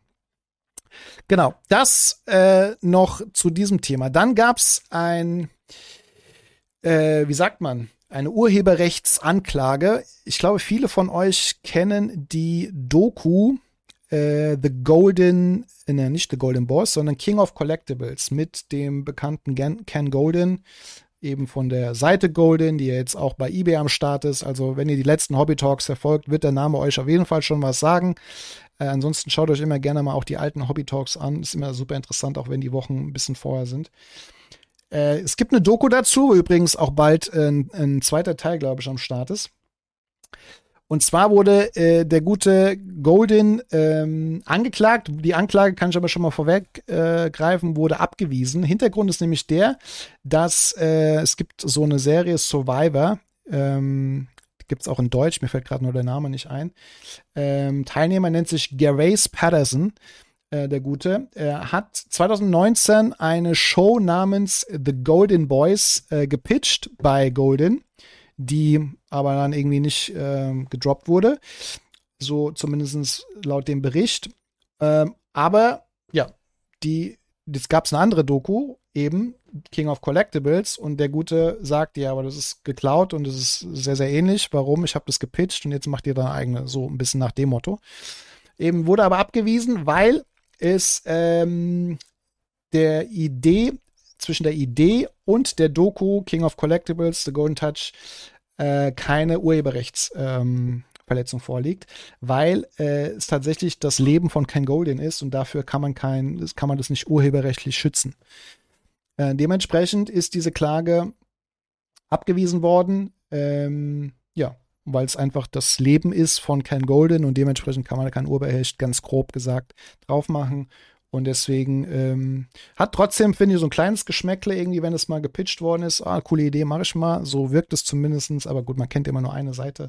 Genau, das äh, noch zu diesem Thema. Dann gab's ein, äh, wie sagt man, eine Urheberrechtsanklage. Ich glaube, viele von euch kennen die Doku Uh, The Golden, ne, nicht The Golden Boss, sondern King of Collectibles mit dem bekannten Ken Golden, eben von der Seite Golden, die ja jetzt auch bei eBay am Start ist. Also wenn ihr die letzten Hobby Talks verfolgt, wird der Name euch auf jeden Fall schon was sagen. Äh, ansonsten schaut euch immer gerne mal auch die alten Hobby Talks an. Ist immer super interessant, auch wenn die Wochen ein bisschen vorher sind. Äh, es gibt eine Doku dazu, wo übrigens auch bald äh, ein, ein zweiter Teil, glaube ich, am Start ist. Und zwar wurde äh, der gute Golden ähm, angeklagt. Die Anklage, kann ich aber schon mal vorweggreifen, äh, wurde abgewiesen. Hintergrund ist nämlich der, dass äh, es gibt so eine Serie Survivor, ähm, gibt es auch in Deutsch, mir fällt gerade nur der Name nicht ein. Ähm, Teilnehmer nennt sich Gervais Patterson, äh, der Gute. Er hat zwanzig neunzehn eine Show namens The Golden Boys äh, gepitcht bei Golden, die aber dann irgendwie nicht äh, gedroppt wurde. So zumindest laut dem Bericht. Ähm, aber ja, die, jetzt gab es eine andere Doku, eben King of Collectibles, und der Gute sagt, ja, aber das ist geklaut und das ist sehr, sehr ähnlich. Warum? Ich habe das gepitcht und jetzt macht ihr deine eigene, so ein bisschen nach dem Motto. Eben wurde aber abgewiesen, weil es ähm, der Idee zwischen der Idee und der Doku King of Collectibles, The Golden Touch, äh, keine Urheberrechtsverletzung ähm, vorliegt, weil äh, es tatsächlich das Leben von Ken Golden ist und dafür kann man kein, kann man das nicht urheberrechtlich schützen. Äh, dementsprechend ist diese Klage abgewiesen worden, ähm, ja, weil es einfach das Leben ist von Ken Golden und dementsprechend kann man da kein Urheberrecht, ganz grob gesagt, drauf machen. Und deswegen ähm, hat trotzdem, finde ich, so ein kleines Geschmäckle irgendwie, wenn es mal gepitcht worden ist. Ah, coole Idee, mache ich mal. So wirkt es zumindest. Aber gut, man kennt immer nur eine Seite.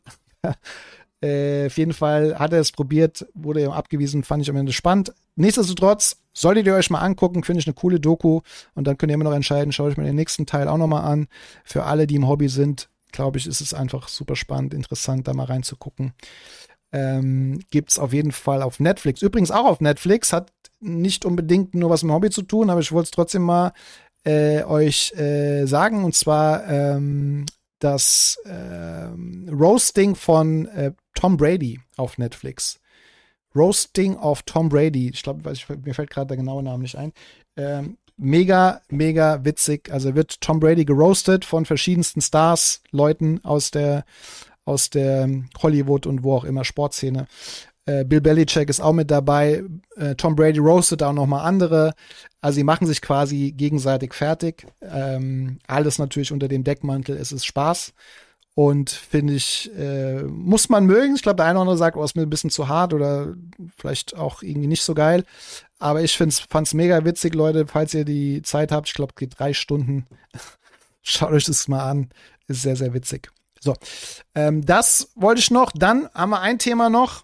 äh, auf jeden Fall hat er es probiert, wurde ihm abgewiesen, fand ich am Ende spannend. Nichtsdestotrotz, solltet ihr euch mal angucken, finde ich eine coole Doku. Und dann könnt ihr immer noch entscheiden, schaue ich mir den nächsten Teil auch nochmal an. Für alle, die im Hobby sind, glaube ich, ist es einfach super spannend, interessant, da mal reinzugucken. Ähm, gibt's auf jeden Fall auf Netflix. Übrigens auch auf Netflix, hat nicht unbedingt nur was mit dem Hobby zu tun, aber ich wollte es trotzdem mal äh, euch äh, sagen, und zwar ähm, das ähm, Roasting von äh, Tom Brady auf Netflix. Roasting of Tom Brady. Ich glaube, mir fällt gerade der genaue Name nicht ein. Ähm, mega, mega witzig. Also wird Tom Brady geroastet von verschiedensten Stars, Leuten aus der aus der Hollywood und wo auch immer Sportszene. Äh, Bill Belichick ist auch mit dabei. Äh, Tom Brady roastet auch noch mal andere. Also sie machen sich quasi gegenseitig fertig. Ähm, alles natürlich unter dem Deckmantel. Es ist Spaß. Und finde ich, äh, muss man mögen. Ich glaube, der eine oder andere sagt, oh, ist mir ein bisschen zu hart oder vielleicht auch irgendwie nicht so geil. Aber ich fand es mega witzig, Leute. Falls ihr die Zeit habt, ich glaube, es geht drei Stunden. Schaut euch das mal an. Ist sehr, sehr witzig. So, ähm, das wollte ich noch. Dann haben wir ein Thema noch.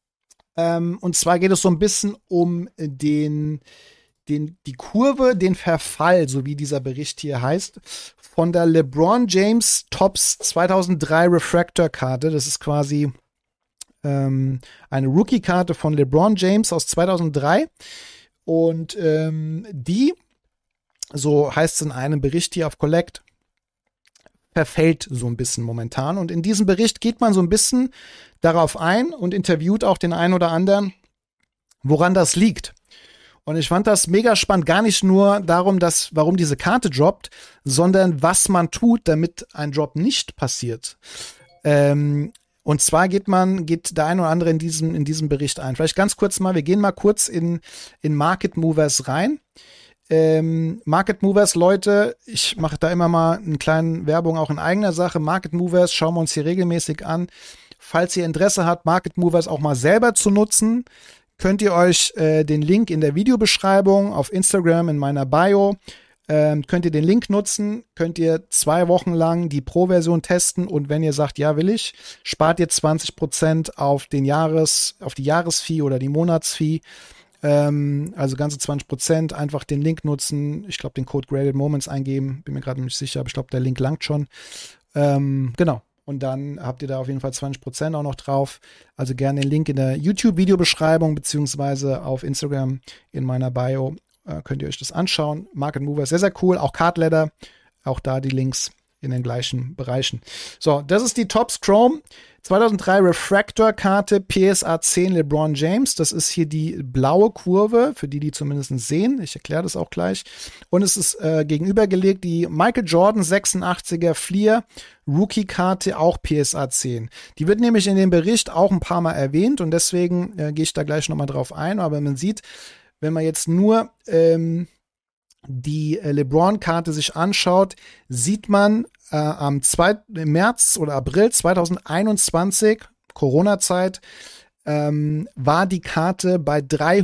Ähm, und zwar geht es so ein bisschen um den, den, die Kurve, den Verfall, so wie dieser Bericht hier heißt, von der LeBron James Topps zweitausenddrei Refractor-Karte. Das ist quasi ähm, eine Rookie-Karte von LeBron James aus zweitausenddrei. Und ähm, die, so heißt es in einem Bericht hier auf Collect, verfällt so ein bisschen momentan. Und in diesem Bericht geht man so ein bisschen darauf ein und interviewt auch den einen oder anderen, woran das liegt. Und ich fand das mega spannend, gar nicht nur darum, dass, warum diese Karte droppt, sondern was man tut, damit ein Drop nicht passiert. Ähm, und zwar geht man, geht der eine oder andere in diesem, in diesem Bericht ein. Vielleicht ganz kurz mal, wir gehen mal kurz in, in Market Movers rein. Ähm, Market Movers, Leute, ich mache da immer mal eine kleine Werbung auch in eigener Sache. Market Movers schauen wir uns hier regelmäßig an. Falls ihr Interesse habt, Market Movers auch mal selber zu nutzen, könnt ihr euch äh, den Link in der Videobeschreibung auf Instagram in meiner Bio, ähm, könnt ihr den Link nutzen, könnt ihr zwei Wochen lang die Pro-Version testen und wenn ihr sagt, ja will ich, spart ihr zwanzig Prozent auf den Jahres, auf die Jahresfee oder die Monatsfee. Also ganze zwanzig Prozent, einfach den Link nutzen, ich glaube den Code Graded Moments eingeben, bin mir gerade nicht sicher, aber ich glaube der Link langt schon. Ähm, genau, und dann habt ihr da auf jeden Fall zwanzig Prozent auch noch drauf. Also gerne den Link in der YouTube-Videobeschreibung beziehungsweise auf Instagram in meiner Bio äh, könnt ihr euch das anschauen. Market Mover, sehr, sehr cool, auch Card Ladder, auch da die Links in den gleichen Bereichen. So, das ist die Topps Chrome zweitausenddrei Refractor-Karte P S A zehn LeBron James. Das ist hier die blaue Kurve, für die, die zumindest sehen. Ich erkläre das auch gleich. Und es ist äh, gegenübergelegt die Michael Jordan sechsundachtziger Fleer Rookie-Karte, auch P S A zehn. Die wird nämlich in dem Bericht auch ein paar Mal erwähnt und deswegen äh, gehe ich da gleich nochmal drauf ein. Aber man sieht, wenn man jetzt nur ähm, die äh, LeBron-Karte sich anschaut, sieht man äh, am zweiten März oder April zweitausendeinundzwanzig, Corona-Zeit, ähm, war die Karte bei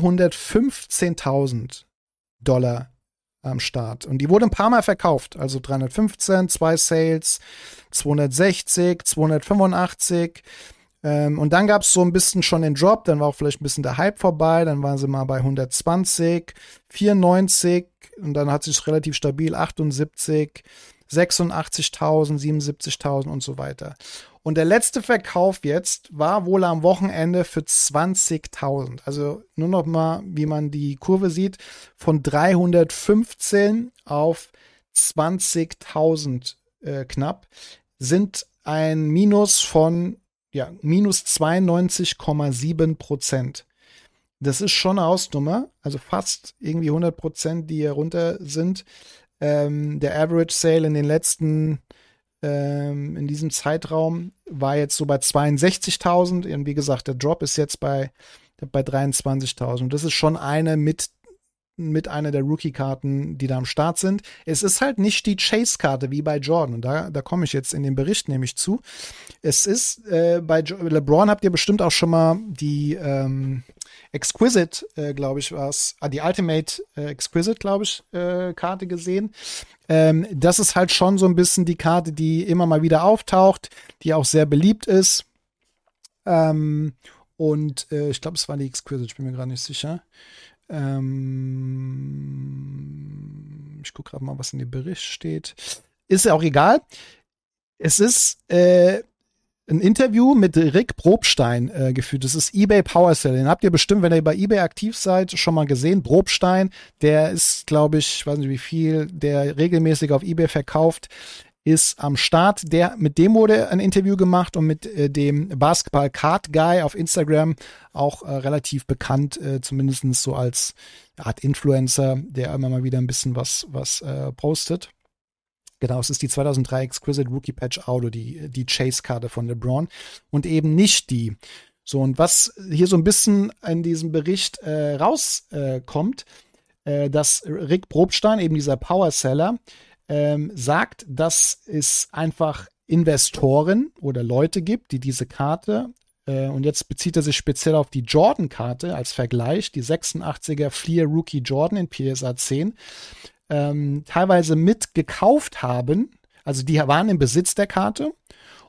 dreihundertfünfzehntausend Dollar am Start. Und die wurde ein paar Mal verkauft. Also dreihundertfünfzehn, zwei Sales, zweihundertsechzig, zweihundertfünfundachtzig. Ähm, und dann gab es so ein bisschen schon den Drop, dann war auch vielleicht ein bisschen der Hype vorbei, dann waren sie mal bei hundertzwanzig, vierundneunzig und dann hat sich relativ stabil achtundsiebzig, sechsundachtzigtausend, siebenundsiebzigtausend und so weiter. Und der letzte Verkauf jetzt war wohl am Wochenende für zwanzigtausend. Also nur noch mal, wie man die Kurve sieht, von dreihundertfünfzehn auf zwanzigtausend äh, knapp, sind ein Minus von ja, minus zweiundneunzig Komma sieben Prozent. Das ist schon eine Hausnummer, also fast irgendwie hundert Prozent, die hier runter sind. Ähm, der Average Sale in den letzten, ähm, in diesem Zeitraum war jetzt so bei zweiundsechzigtausend. Und wie gesagt, der Drop ist jetzt bei, bei dreiundzwanzigtausend. Und das ist schon eine mit mit einer der Rookie-Karten, die da am Start sind. Es ist halt nicht die Chase-Karte wie bei Jordan. Und da, da komme ich jetzt in den Bericht nämlich zu. Es ist äh, bei jo- LeBron habt ihr bestimmt auch schon mal die ähm, Exquisite, äh, glaube ich, war es, ah, die Ultimate äh, Exquisite, glaube ich, äh, Karte gesehen. Ähm, das ist halt schon so ein bisschen die Karte, die immer mal wieder auftaucht, die auch sehr beliebt ist. Ähm, und äh, ich glaube, es war die Exquisite, ich bin mir gerade nicht sicher. Ähm, ich gucke gerade mal, was in dem Bericht steht. Ist ja auch egal. Es ist äh, ein Interview mit Rick Probstein äh, geführt. Das ist eBay Power Sell. Den habt ihr bestimmt, wenn ihr bei eBay aktiv seid, schon mal gesehen. Probstein, der ist, glaube ich, ich weiß nicht wie viel, der regelmäßig auf eBay verkauft, ist am Start. Der, mit dem wurde ein Interview gemacht und mit äh, dem Basketball Card Guy auf Instagram, auch äh, relativ bekannt, äh, zumindest so als Art Influencer, der immer mal wieder ein bisschen was, was äh, postet. Genau, es ist die zweitausenddrei Exquisite Rookie Patch Auto, die, die Chase-Karte von LeBron und eben nicht die. So, und was hier so ein bisschen in diesem Bericht äh, rauskommt, äh, äh, dass Rick Probstein, eben dieser Power-Seller, ähm, sagt, dass es einfach Investoren oder Leute gibt, die diese Karte, äh, und jetzt bezieht er sich speziell auf die Jordan-Karte als Vergleich, die sechsundachtziger Fleer Rookie Jordan in P S A zehn, ähm, teilweise mitgekauft haben, also die waren im Besitz der Karte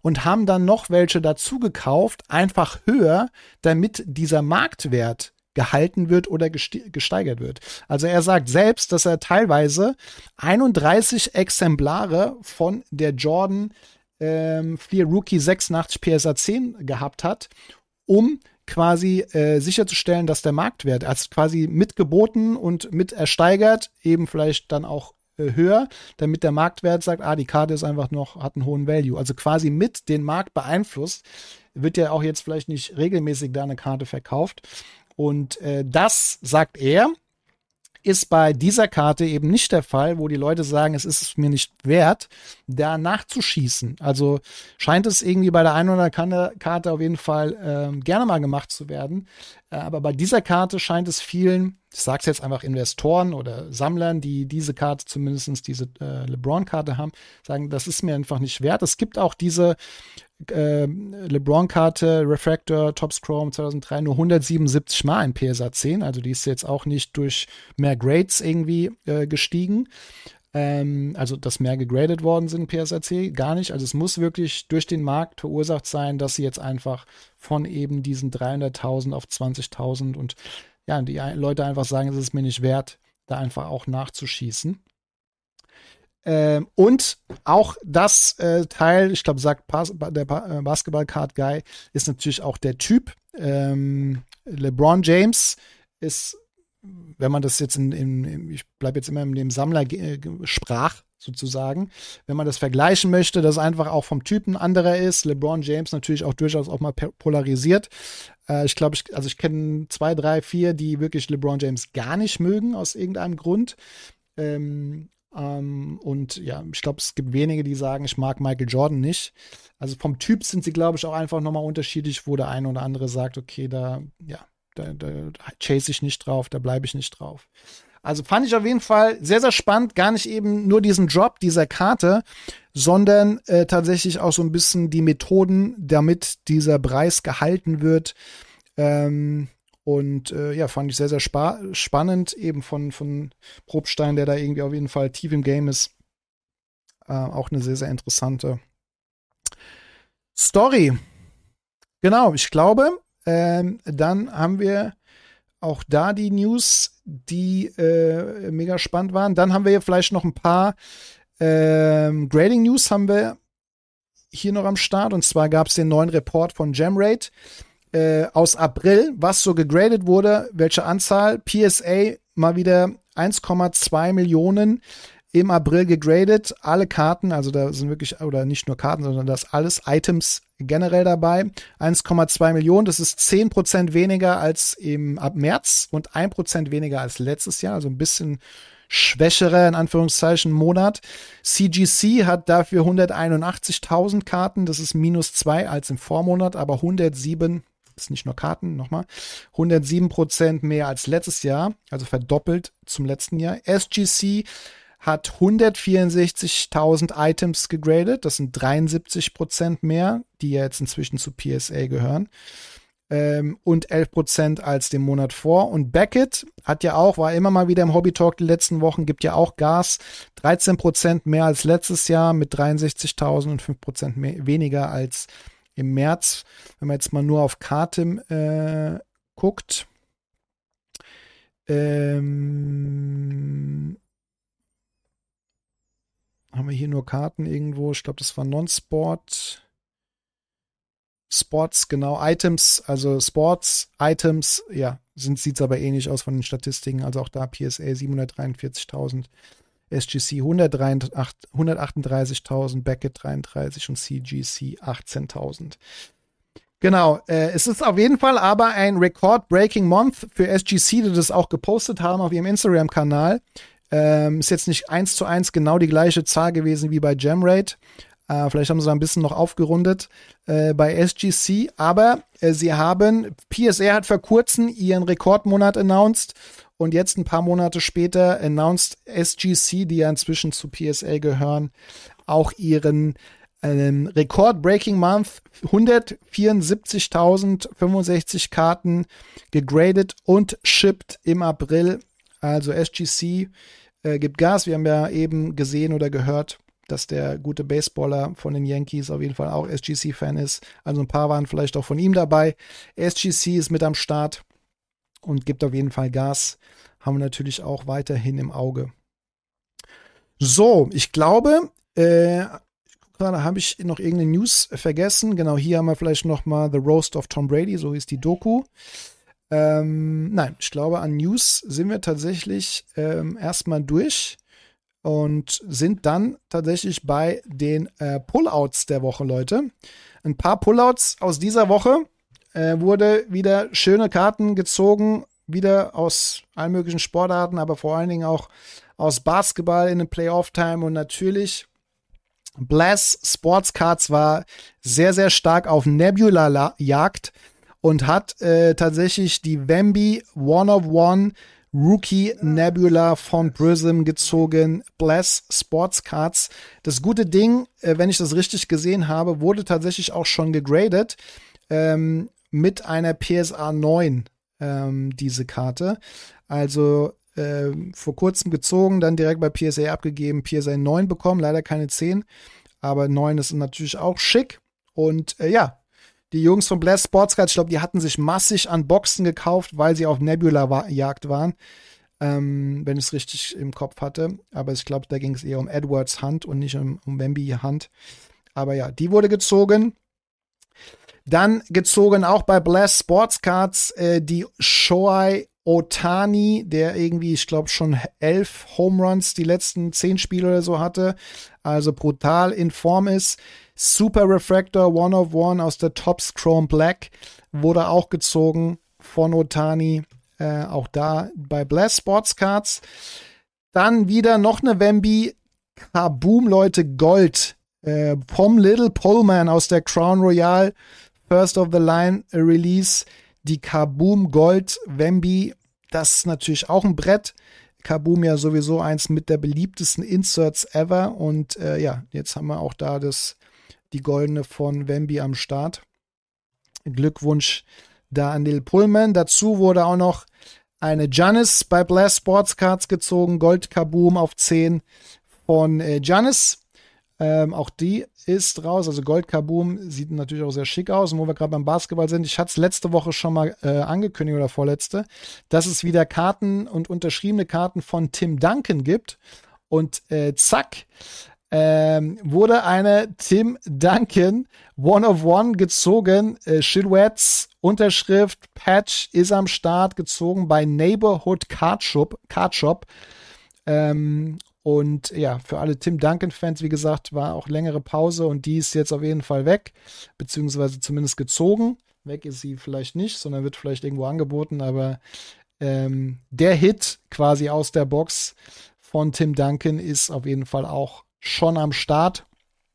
und haben dann noch welche dazu gekauft, einfach höher, damit dieser Marktwert gehalten wird oder gesteigert wird. Also er sagt selbst, dass er teilweise einunddreißig Exemplare von der Jordan ähm, vier Rookie sechsundachtzig P S A zehn gehabt hat, um quasi äh, sicherzustellen, dass der Marktwert, also quasi mitgeboten und mit ersteigert, eben vielleicht dann auch äh, höher, damit der Marktwert sagt, ah, die Karte ist einfach noch, hat einen hohen Value. Also quasi mit den Markt beeinflusst, wird ja auch jetzt vielleicht nicht regelmäßig da eine Karte verkauft. Und äh, das, sagt er, ist bei dieser Karte eben nicht der Fall, wo die Leute sagen, es ist es mir nicht wert, da nachzuschießen. Also scheint es irgendwie bei der einen oder anderen Karte auf jeden Fall äh, gerne mal gemacht zu werden. Äh, aber bei dieser Karte scheint es vielen, ich sag's jetzt einfach Investoren oder Sammlern, die diese Karte, zumindest diese äh, LeBron-Karte haben, sagen, das ist mir einfach nicht wert. Es gibt auch diese äh, LeBron-Karte Refractor Topps Chrome zweitausenddrei nur hundertsiebenundsiebzig Mal in P S A zehn, also die ist jetzt auch nicht durch mehr Grades irgendwie äh, gestiegen, ähm, also dass mehr gegradet worden sind in P S A zehn, gar nicht, also es muss wirklich durch den Markt verursacht sein, dass sie jetzt einfach von eben diesen dreihunderttausend auf zwanzigtausend und ja, die Leute einfach sagen, es ist mir nicht wert, da einfach auch nachzuschießen. Ähm, und auch das äh, Teil, ich glaube, sagt Pas- der ba- äh, Basketball-Card-Guy, ist natürlich auch der Typ. Ähm, LeBron James ist, wenn man das jetzt in, in, in ich bleibe jetzt immer in dem Sammler-Sprach sozusagen, wenn man das vergleichen möchte, dass einfach auch vom Typen anderer ist. LeBron James natürlich auch durchaus auch mal polarisiert. Äh, ich glaube, ich, also ich kenne zwei, drei, vier, die wirklich LeBron James gar nicht mögen aus irgendeinem Grund. Ähm, Ähm, und ja, ich glaube, es gibt wenige, die sagen, ich mag Michael Jordan nicht. Also vom Typ sind sie, glaube ich, auch einfach nochmal unterschiedlich, wo der eine oder andere sagt, okay, da, ja, da, da chase ich nicht drauf, da bleibe ich nicht drauf. Also fand ich auf jeden Fall sehr, sehr spannend. Gar nicht eben nur diesen Drop dieser Karte, sondern äh, tatsächlich auch so ein bisschen die Methoden, damit dieser Preis gehalten wird. Ähm, Und äh, ja, fand ich sehr, sehr spa- spannend, eben von, von Probstein, der da irgendwie auf jeden Fall tief im Game ist. Äh, auch eine sehr, sehr interessante Story. Genau, ich glaube, ähm, dann haben wir auch da die News, die äh, mega spannend waren. Dann haben wir hier vielleicht noch ein paar ähm, Grading-News haben wir hier noch am Start. Und zwar gab es den neuen Report von GemRate Äh, aus April, was so gegradet wurde, welche Anzahl. P S A mal wieder eins Komma zwei Millionen im April gegradet. Alle Karten, also da sind wirklich, oder nicht nur Karten, sondern das alles Items generell dabei. eins Komma zwei Millionen, das ist zehn Prozent weniger als im ab März und ein Prozent weniger als letztes Jahr, also ein bisschen schwächere, in Anführungszeichen, Monat. C G C hat dafür hunderteinundachtzigtausend Karten, das ist minus zwei als im Vormonat, aber hundertsieben, das ist nicht nur Karten, nochmal, hundertsieben Prozent mehr als letztes Jahr, also verdoppelt zum letzten Jahr. S G C hat hundertvierundsechzigtausend Items gegradet, das sind dreiundsiebzig Prozent mehr, die ja jetzt inzwischen zu P S A gehören. Ähm, und elf Prozent als den Monat vor. Und Beckett hat ja auch, war immer mal wieder im Hobby Talk die letzten Wochen, gibt ja auch Gas, dreizehn Prozent mehr als letztes Jahr mit dreiundsechzigtausend und fünf Prozent mehr, weniger als im März. Wenn man jetzt mal nur auf Karten äh, guckt, ähm, haben wir hier nur Karten irgendwo, ich glaube, das war Non-Sport. Sports, genau, Items, also Sports, Items, ja, sieht es aber ähnlich aus von den Statistiken, also auch da P S A siebenhundertdreiundvierzigtausend, S G C hundertachtunddreißigtausend, Beckett dreiunddreißig und C G C achtzehntausend. Genau, äh, es ist auf jeden Fall aber ein Record-Breaking Month für S G C, die das auch gepostet haben auf ihrem Instagram-Kanal. Ähm, ist jetzt nicht eins zu eins genau die gleiche Zahl gewesen wie bei GemRate. Uh, vielleicht haben sie da ein bisschen noch aufgerundet äh, bei S G C, aber äh, sie haben, P S A hat vor kurzem ihren Rekordmonat announced und jetzt ein paar Monate später announced S G C, die ja inzwischen zu P S A gehören, auch ihren ähm, Record-Breaking Month, hundertvierundsiebzigtausendfünfundsechzig Karten gegradet und shipped im April. Also S G C äh, gibt Gas, wir haben ja eben gesehen oder gehört, dass der gute Baseballer von den Yankees auf jeden Fall auch S G C-Fan ist. Also ein paar waren vielleicht auch von ihm dabei. S G C ist mit am Start und gibt auf jeden Fall Gas. Haben wir natürlich auch weiterhin im Auge. So, ich glaube, äh, gerade habe ich noch irgendeine News vergessen. Genau, hier haben wir vielleicht noch mal The Roast of Tom Brady, so ist die Doku. Ähm, nein, ich glaube, an News sind wir tatsächlich ähm, erstmal durch und sind dann tatsächlich bei den äh, Pullouts der Woche, Leute. Ein paar Pullouts aus dieser Woche. Äh, wurde wieder schöne Karten gezogen, wieder aus allen möglichen Sportarten, aber vor allen Dingen auch aus Basketball in den Playoff-Time und natürlich Bless Sports Cards war sehr, sehr stark auf Nebula-Jagd und hat äh, tatsächlich die Wemby One-of-One Rookie Nebula von Prism gezogen. Bless Sports Cards. Das gute Ding, äh, wenn ich das richtig gesehen habe, wurde tatsächlich auch schon gegradet ähm, mit einer P S A neun, ähm, diese Karte. Also äh, vor kurzem gezogen, dann direkt bei P S A abgegeben, P S A neun bekommen, leider keine zehn, aber neun ist natürlich auch schick. Und äh, ja, die Jungs von Blast Sports Cards, ich glaube, die hatten sich massig an Boxen gekauft, weil sie auf Nebula-Jagd waren, ähm, wenn ich es richtig im Kopf hatte. Aber ich glaube, da ging es eher um Edwards Hand und nicht um, um Wemby Hand. Aber ja, die wurde gezogen. Dann gezogen auch bei Blast Sports Cards äh, die Shohei Ohtani, der irgendwie, ich glaube, schon elf Home Runs die letzten zehn Spiele oder so hatte. Also brutal in Form ist. Super Refractor One of One aus der Topps Chrome Black wurde auch gezogen von Ohtani. Äh, auch da bei Blast Sports Cards. Dann wieder noch eine Wemby Kaboom, Leute, Gold. Äh, vom Little Pullman aus der Crown Royale. First of the Line Release. Die Kaboom Gold Wemby, das ist natürlich auch ein Brett. Kaboom ja sowieso eins mit der beliebtesten Inserts ever. Und äh, ja, jetzt haben wir auch da das, die goldene von Wemby am Start. Glückwunsch da an Lil Pullman. Dazu wurde auch noch eine Giannis bei Blast Sports Cards gezogen. Gold Kaboom auf zehn von äh, Giannis. Ähm, auch die ist raus, also Gold Kaboom sieht natürlich auch sehr schick aus. Und wo wir gerade beim Basketball sind, ich hatte es letzte Woche schon mal äh, angekündigt oder vorletzte, dass es wieder Karten und unterschriebene Karten von Tim Duncan gibt. Und äh, zack, ähm, wurde eine Tim Duncan One of One gezogen. Äh, Silhouettes, Unterschrift, Patch ist am Start, gezogen bei Neighborhood Card Shop. Card Shop. Ähm, Und ja, für alle Tim Duncan-Fans, wie gesagt, war auch längere Pause und die ist jetzt auf jeden Fall weg, beziehungsweise zumindest gezogen. Weg ist sie vielleicht nicht, sondern wird vielleicht irgendwo angeboten, aber ähm, der Hit quasi aus der Box von Tim Duncan ist auf jeden Fall auch schon am Start.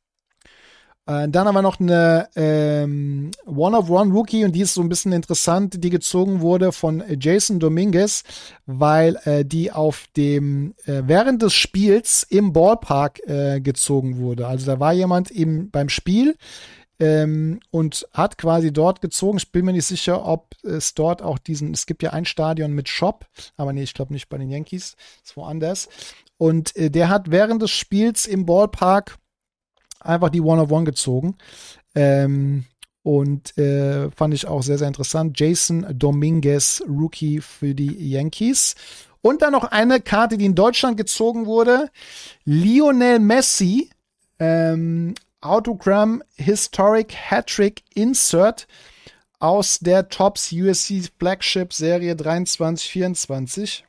Äh, dann haben wir noch eine ähm, One-of-One-Rookie und die ist so ein bisschen interessant, die gezogen wurde von Jason Dominguez, weil äh, die auf dem äh, während des Spiels im Ballpark äh, gezogen wurde. Also da war jemand im, beim Spiel ähm, und hat quasi dort gezogen. Ich bin mir nicht sicher, ob es dort auch diesen, es gibt ja ein Stadion mit Shop, aber nee, ich glaube nicht bei den Yankees, ist woanders. Und äh, der hat während des Spiels im Ballpark einfach die One-of-One gezogen. Ähm, und äh, fand ich auch sehr, sehr interessant. Jason Dominguez, Rookie für die Yankees. Und dann noch eine Karte, die in Deutschland gezogen wurde. Lionel Messi, ähm, Autogramm Historic Hattrick Insert aus der Topps U S C Flagship Serie dreiundzwanzig vierundzwanzig.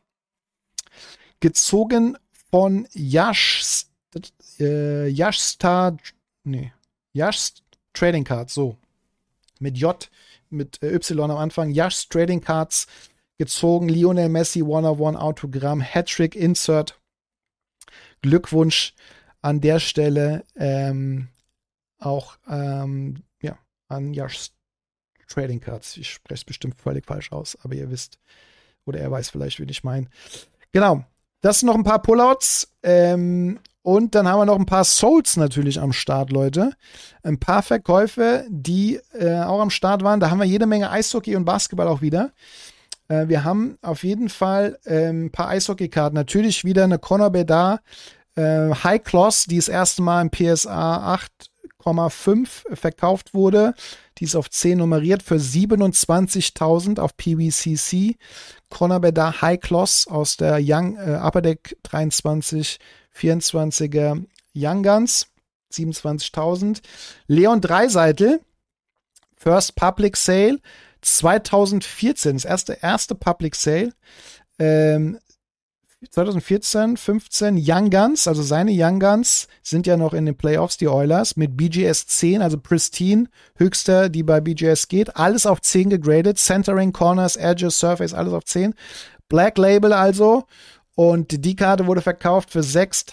Gezogen von Yash Äh, Yash Star, nee, Yash Trading Cards, so. Mit J, mit äh, Y am Anfang. Yash Trading Cards gezogen. Lionel Messi One-of-One Autogramm. Hattrick Insert. Glückwunsch an der Stelle ähm, auch ähm, ja, an Yash Trading Cards. Ich spreche es bestimmt völlig falsch aus, aber ihr wisst, oder er weiß vielleicht, wen ich meine. Genau. Das sind noch ein paar Pullouts. Ähm, Und dann haben wir noch ein paar Souls natürlich am Start, Leute. Ein paar Verkäufe, die äh, auch am Start waren. Da haben wir jede Menge Eishockey und Basketball auch wieder. Äh, wir haben auf jeden Fall äh, ein paar Eishockey-Karten. Natürlich wieder eine Conor Bedard Äh, High Gloss, die das erste Mal im P S A acht Komma fünf verkauft wurde. Die ist auf zehn nummeriert für siebenundzwanzigtausend auf P V C C. Conor Bedard High Gloss aus der Young, äh, Upper Deck dreiundzwanzig vierundzwanziger Young Guns, siebenundzwanzigtausend. Leon Dreiseitel, First Public Sale, zweitausendvierzehn, das erste, erste Public Sale, ähm, zweitausendvierzehn, fünfzehn Young Guns, also seine Young Guns sind ja noch in den Playoffs, die Oilers, mit B G S zehn, also Pristine, höchster, die bei B G S geht, alles auf zehn gegradet, Centering, Corners, Edges, Surface, alles auf zehn. Black Label also, und die Karte wurde verkauft für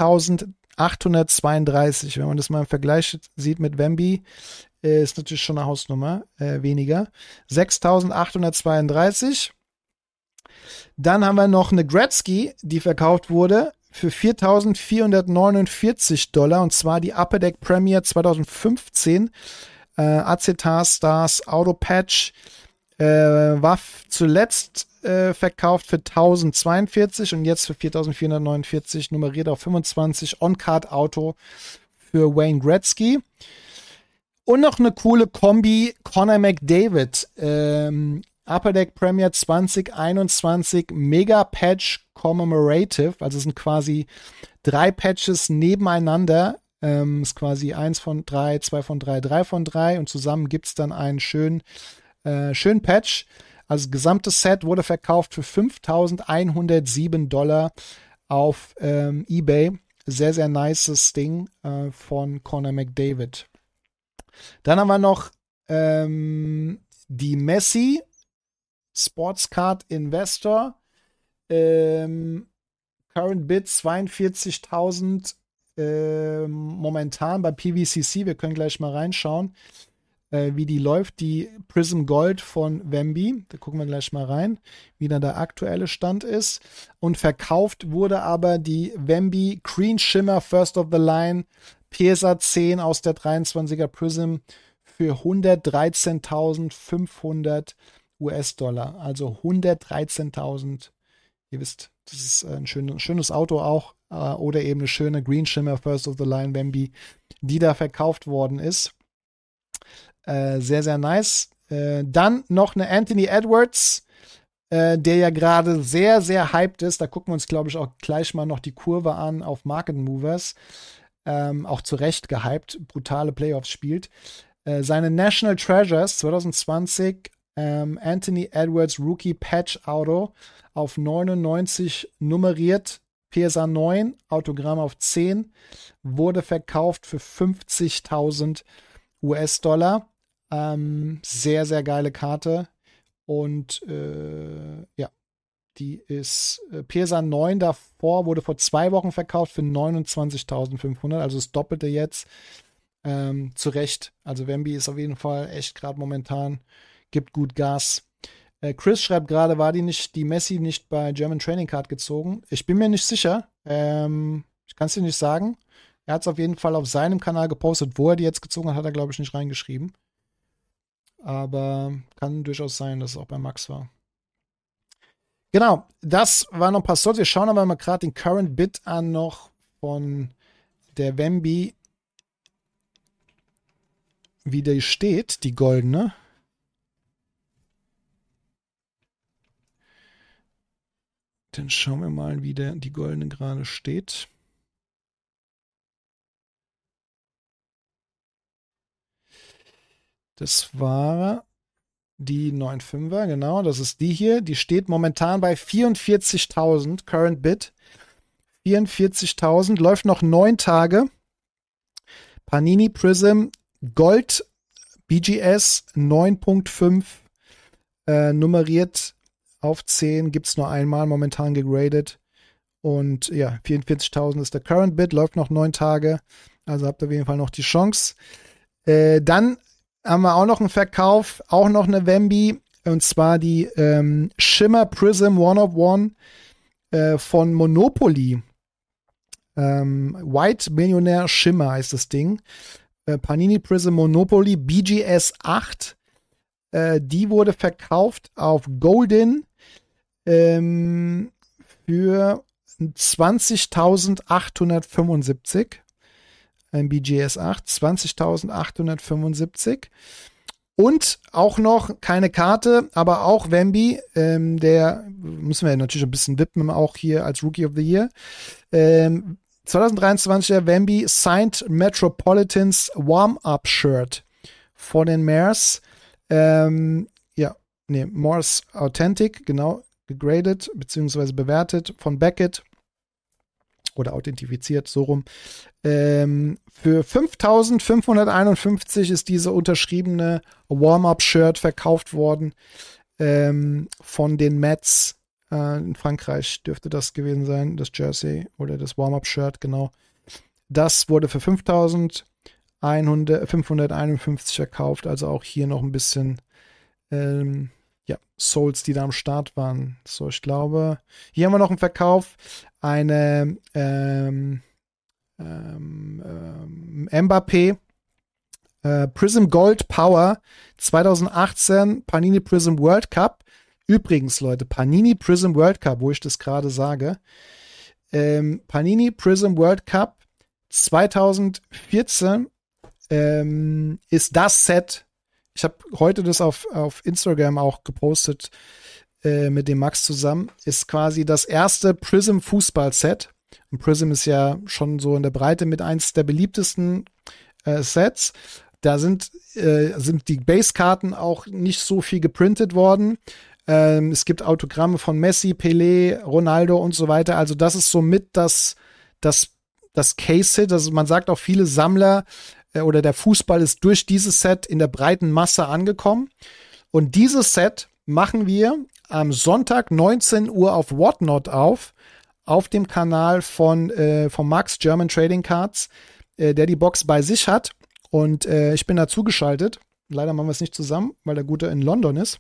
sechstausendachthundertzweiunddreißig. Wenn man das mal im Vergleich sieht mit Wemby, äh, ist natürlich schon eine Hausnummer, äh, weniger. sechstausendachthundertzweiunddreißig. Dann haben wir noch eine Gretzky, die verkauft wurde für viertausendvierhundertneunundvierzig Dollar, und zwar die Upper Deck Premier zweitausendfünfzehn. Äh, Acetar Stars Auto Patch äh, war zuletzt äh, verkauft für tausendzweiundvierzig und jetzt für viertausendvierhundertneunundvierzig, nummeriert auf fünfundzwanzig, On-Card Auto für Wayne Gretzky. Und noch eine coole Kombi, Connor McDavid, ähm, Upper Deck Premier zwanzig einundzwanzig Mega Patch Commemorative, also es sind quasi drei Patches nebeneinander, ähm, ist quasi eins von drei, zwei von drei, drei von drei, und zusammen gibt es dann einen schönen, äh, schönen Patch. Also das gesamte Set wurde verkauft für fünftausendeinhundertsieben Dollar auf ähm, eBay. Sehr, sehr nices Ding äh, von Connor McDavid. Dann haben wir noch ähm, die Messi Sportscard Investor, ähm, Current Bid zweiundvierzigtausend äh, momentan bei P V C C. Wir können gleich mal reinschauen, äh, wie die läuft. Die Prism Gold von Wemby, da gucken wir gleich mal rein, wie da der aktuelle Stand ist. Und verkauft wurde aber die Wemby Green Shimmer First of the Line P S A zehn aus der dreiundzwanziger Prism für hundertdreizehntausendfünfhundert U S-Dollar, also hundertdreizehntausend. Ihr wisst, das ist ein schön, schönes Auto auch, äh, oder eben eine schöne Green Shimmer First of the Line Wemby, die da verkauft worden ist. Äh, sehr, sehr nice. Äh, dann noch eine Anthony Edwards, äh, der ja gerade sehr, sehr hyped ist. Da gucken wir uns, glaube ich, auch gleich mal noch die Kurve an auf Market Movers. Ähm, auch zu Recht gehypt, brutale Playoffs spielt. Äh, seine National Treasures zwanzig zwanzig Ähm, Anthony Edwards Rookie Patch Auto auf neunundneunzig nummeriert, P S A neun, Autogramm auf zehn, wurde verkauft für fünfzigtausend U S-Dollar. Ähm, sehr, sehr geile Karte. Und äh, ja, die ist äh, P S A neun davor, wurde vor zwei Wochen verkauft für neunundzwanzigtausendfünfhundert, also das Doppelte jetzt. Ähm, zu Recht. Also Wemby ist auf jeden Fall echt gerade momentan, gibt gut Gas. Äh, Chris schreibt gerade, war die nicht, die Messi nicht bei German Training Card gezogen? Ich bin mir nicht sicher. Ähm, ich kann es dir nicht sagen. Er hat es auf jeden Fall auf seinem Kanal gepostet. Wo er die jetzt gezogen hat, hat er, glaube ich, nicht reingeschrieben. Aber kann durchaus sein, dass es auch bei Max war. Genau, das war noch ein paar Slots. Wir schauen aber mal gerade den Current Bid an noch von der Wemby, wie der steht, die goldene. Dann schauen wir mal, wie der, die goldene gerade steht. Das war die neun Komma fünfer, genau, das ist die hier. Die steht momentan bei vierundvierzigtausend, Current Bid. vierundvierzigtausend, läuft noch neun Tage. Panini Prism Gold B G S neun Komma fünf, äh, nummeriert auf zehn, gibt es nur einmal, momentan gegradet. Und ja, vierundvierzigtausend ist der Current Bid, läuft noch neun Tage. Also habt ihr auf jeden Fall noch die Chance. Äh, dann haben wir auch noch einen Verkauf, auch noch eine Wemby, und zwar die ähm, Shimmer Prism One of One äh, von Monopoly. Ähm, White Millionaire Shimmer heißt das Ding. Äh, Panini Prism Monopoly B G S acht. Äh, die wurde verkauft auf Golden ähm, für zwanzigtausendachthundertfünfundsiebzig. Ein B G S acht, zwanzigtausendachthundertfünfundsiebzig. Und auch noch keine Karte, aber auch Wemby, ähm, der müssen wir natürlich ein bisschen widmen, auch hier als Rookie of the Year. Ähm, zwanzig dreiundzwanziger Wemby signed Metropolitans Warm-Up-Shirt von den Mavs. Ähm, ja, nee, Morse Authentic, genau, gegradet, beziehungsweise bewertet von Beckett. Oder authentifiziert, so rum. Ähm, für fünftausendfünfhunderteinundfünfzig ist diese unterschriebene Warm-Up-Shirt verkauft worden ähm, von den Mets. Äh, in Frankreich dürfte das gewesen sein, das Jersey oder das Warm-Up-Shirt, genau. Das wurde für fünftausendfünfhunderteinundfünfzig verkauft, also auch hier noch ein bisschen ähm, ja, Souls, die da am Start waren. So, ich glaube, hier haben wir noch einen Verkauf. Eine ähm, ähm, ähm, Mbappé äh, Prism Gold Power zwanzig achtzehn Panini Prism World Cup. Übrigens, Leute, Panini Prism World Cup, wo ich das gerade sage. Ähm, Panini Prism World Cup zwanzig vierzehn ähm, ist das Set. Ich habe heute das auf, auf Instagram auch gepostet äh, mit dem Max zusammen. Ist quasi das erste Prism Fußball-Set. Und Prism ist ja schon so in der Breite mit eins der beliebtesten äh, Sets. Da sind, äh, sind die Basekarten auch nicht so viel geprintet worden. Ähm, es gibt Autogramme von Messi, Pelé, Ronaldo und so weiter. Also das ist somit das, das, das Case-Hit. Also man sagt auch, viele Sammler oder der Fußball ist durch dieses Set in der breiten Masse angekommen. Und dieses Set machen wir am Sonntag neunzehn Uhr auf Whatnot auf, auf dem Kanal von, äh, von Max German Trading Cards, äh, der die Box bei sich hat. Und äh, ich bin da zugeschaltet. Leider machen wir es nicht zusammen, weil der Gute in London ist.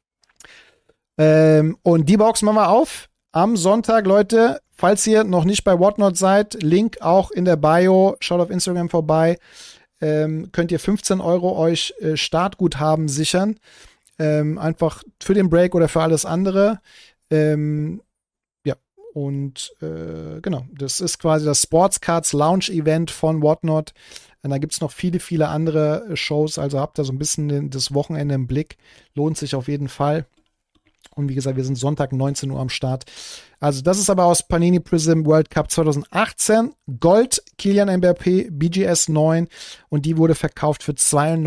Ähm, und die Box machen wir auf am Sonntag, Leute. Falls ihr noch nicht bei Whatnot seid, Link auch in der Bio. Schaut auf Instagram vorbei. Ähm, könnt ihr fünfzehn Euro euch äh, Startguthaben sichern. Ähm, einfach für den Break oder für alles andere. Ähm, ja, und äh, genau, das ist quasi das Sports Cards Lounge Event von Whatnot. Und da gibt es noch viele, viele andere Shows. Also habt da so ein bisschen das Wochenende im Blick. Lohnt sich auf jeden Fall. Und wie gesagt, wir sind Sonntag neunzehn Uhr am Start. Also das ist aber aus Panini Prism World Cup zwanzig achtzehn. Gold, Kylian Mbappé, B G S neun. Und die wurde verkauft für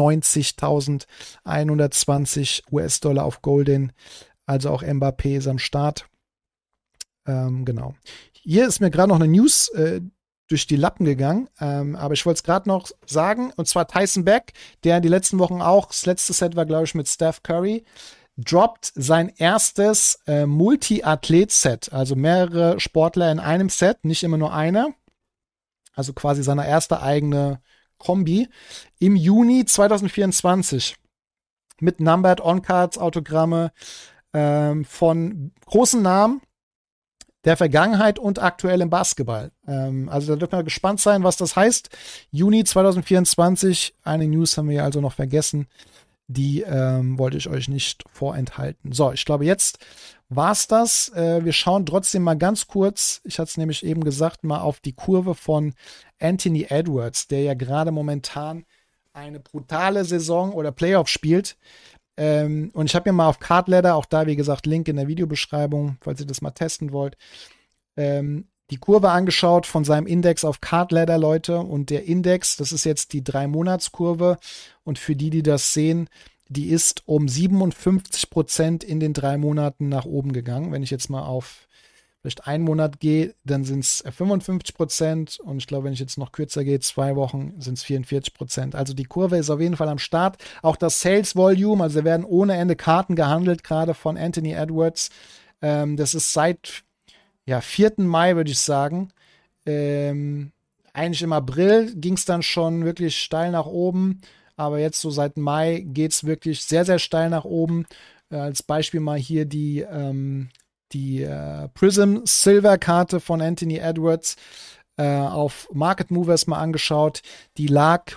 zweiundneunzigtausendeinhundertzwanzig U S-Dollar auf Golden. Also auch Mbappé ist am Start. Ähm, genau. Hier ist mir gerade noch eine News äh, durch die Lappen gegangen. Ähm, aber ich wollte es gerade noch sagen. Und zwar Tyson Beck, der die letzten Wochen auch, das letzte Set war, glaube ich, mit Steph Curry, droppt sein erstes äh, Multi-Athlet-Set, also mehrere Sportler in einem Set, nicht immer nur einer, also quasi seine erste eigene Kombi, im Juni zwanzig vierundzwanzig mit Numbered On-Cards, Autogramme ähm, von großen Namen der Vergangenheit und aktuell im Basketball. Ähm, also da dürfen wir gespannt sein, was das heißt. Juni zwanzig vierundzwanzig, eine News haben wir also noch vergessen. Die ähm, wollte ich euch nicht vorenthalten. So, ich glaube, jetzt war's das. Äh, wir schauen trotzdem mal ganz kurz, ich hatte es nämlich eben gesagt, mal auf die Kurve von Anthony Edwards, der ja gerade momentan eine brutale Saison oder Playoff spielt. Ähm, und ich habe mir mal auf Card Ladder, auch da, wie gesagt, Link in der Videobeschreibung, falls ihr das mal testen wollt, ähm, die Kurve angeschaut von seinem Index auf Card Ladder, Leute. Und der Index, das ist jetzt die Drei-Monats-Kurve. Und für die, die das sehen, die ist um siebenundfünfzig Prozent in den drei Monaten nach oben gegangen. Wenn ich jetzt mal auf vielleicht einen Monat gehe, dann sind es fünfundfünfzig Prozent. Und ich glaube, wenn ich jetzt noch kürzer gehe, zwei Wochen, sind es vierundvierzig Prozent. Also die Kurve ist auf jeden Fall am Start. Auch das Sales Volume, also da werden ohne Ende Karten gehandelt, gerade von Anthony Edwards. Ähm, das ist seit ja, vierten Mai, würde ich sagen. Ähm, eigentlich im April ging es dann schon wirklich steil nach oben. Aber jetzt so seit Mai geht es wirklich sehr, sehr steil nach oben. Äh, als Beispiel mal hier die, ähm, die äh, Prism Silver Karte von Anthony Edwards äh, auf Market Movers mal angeschaut. Die lag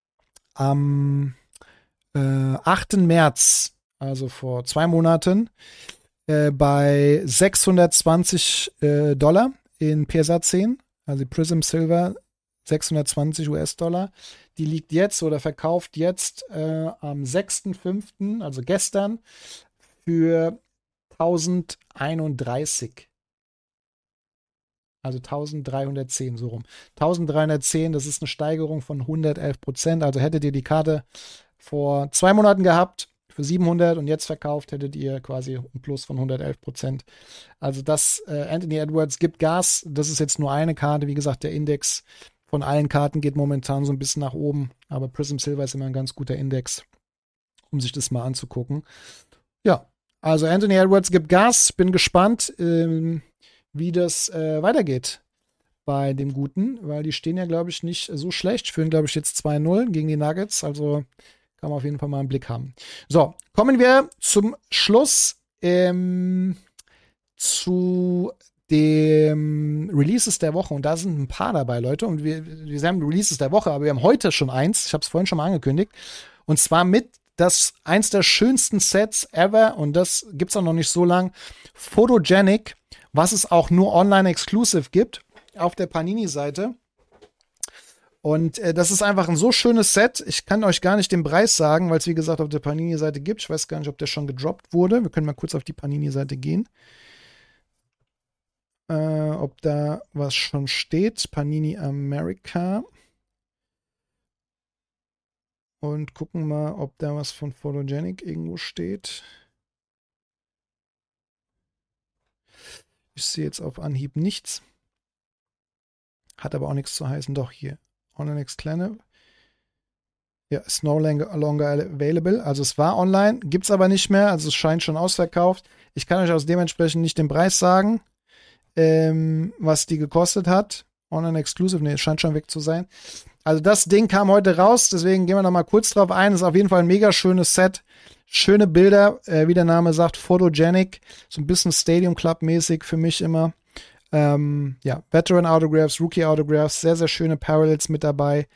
am äh, achten März, also vor zwei Monaten, äh, bei sechshundertzwanzig äh, Dollar in P S A zehn, also die Prism Silver sechshundertzwanzig US-Dollar. Die liegt jetzt oder verkauft jetzt äh, am sechsten fünften, also gestern, für tausendeinunddreißig. Also eintausenddreihundertzehn, so rum. eintausenddreihundertzehn, das ist eine Steigerung von hundertelf Prozent. Also hättet ihr die Karte vor zwei Monaten gehabt für siebenhundert und jetzt verkauft, hättet ihr quasi ein Plus von hundertelf Prozent. Also das, äh, Anthony Edwards gibt Gas. Das ist jetzt nur eine Karte. Wie gesagt, der Index von allen Karten geht momentan so ein bisschen nach oben. Aber Prism Silver ist immer ein ganz guter Index, um sich das mal anzugucken. Ja, also Anthony Edwards gibt Gas. Bin gespannt, ähm, wie das äh, weitergeht bei dem Guten, weil die stehen ja, glaube ich, nicht so schlecht. Führen, glaube ich, jetzt zwei null gegen die Nuggets. Also kann man auf jeden Fall mal einen Blick haben. So, kommen wir zum Schluss ähm, zu dem Releases der Woche. Und da sind ein paar dabei, Leute. Und wir, wir haben Releases der Woche, aber wir haben heute schon eins. Ich habe es vorhin schon mal angekündigt. Und zwar mit das eins der schönsten Sets ever. Und das gibt es auch noch nicht so lang. Photogenic, was es auch nur online exclusive gibt auf der Panini-Seite. Und äh, das ist einfach ein so schönes Set. Ich kann euch gar nicht den Preis sagen, weil es, wie gesagt, auf der Panini-Seite gibt. Ich weiß gar nicht, ob der schon gedroppt wurde. Wir können mal kurz auf die Panini-Seite gehen. Äh, ob da was schon steht. Panini America. Und gucken mal, ob da was von Photogenic irgendwo steht. Ich sehe jetzt auf Anhieb nichts. Hat aber auch nichts zu heißen. Doch, hier. Online Exclusive. Ja, ist no longer available. Also es war online, gibt es aber nicht mehr. Also es scheint schon ausverkauft. Ich kann euch aus dementsprechend nicht den Preis sagen, ähm, was die gekostet hat. Online Exclusive, ne, es scheint schon weg zu sein. Also das Ding kam heute raus, deswegen gehen wir noch mal kurz drauf ein. Das ist auf jeden Fall ein mega schönes Set. Schöne Bilder, äh, wie der Name sagt, Photogenic. So ein bisschen Stadium Club mäßig für mich immer. Ähm, ja, Veteran Autographs, Rookie Autographs, sehr, sehr schöne Parallels mit dabei.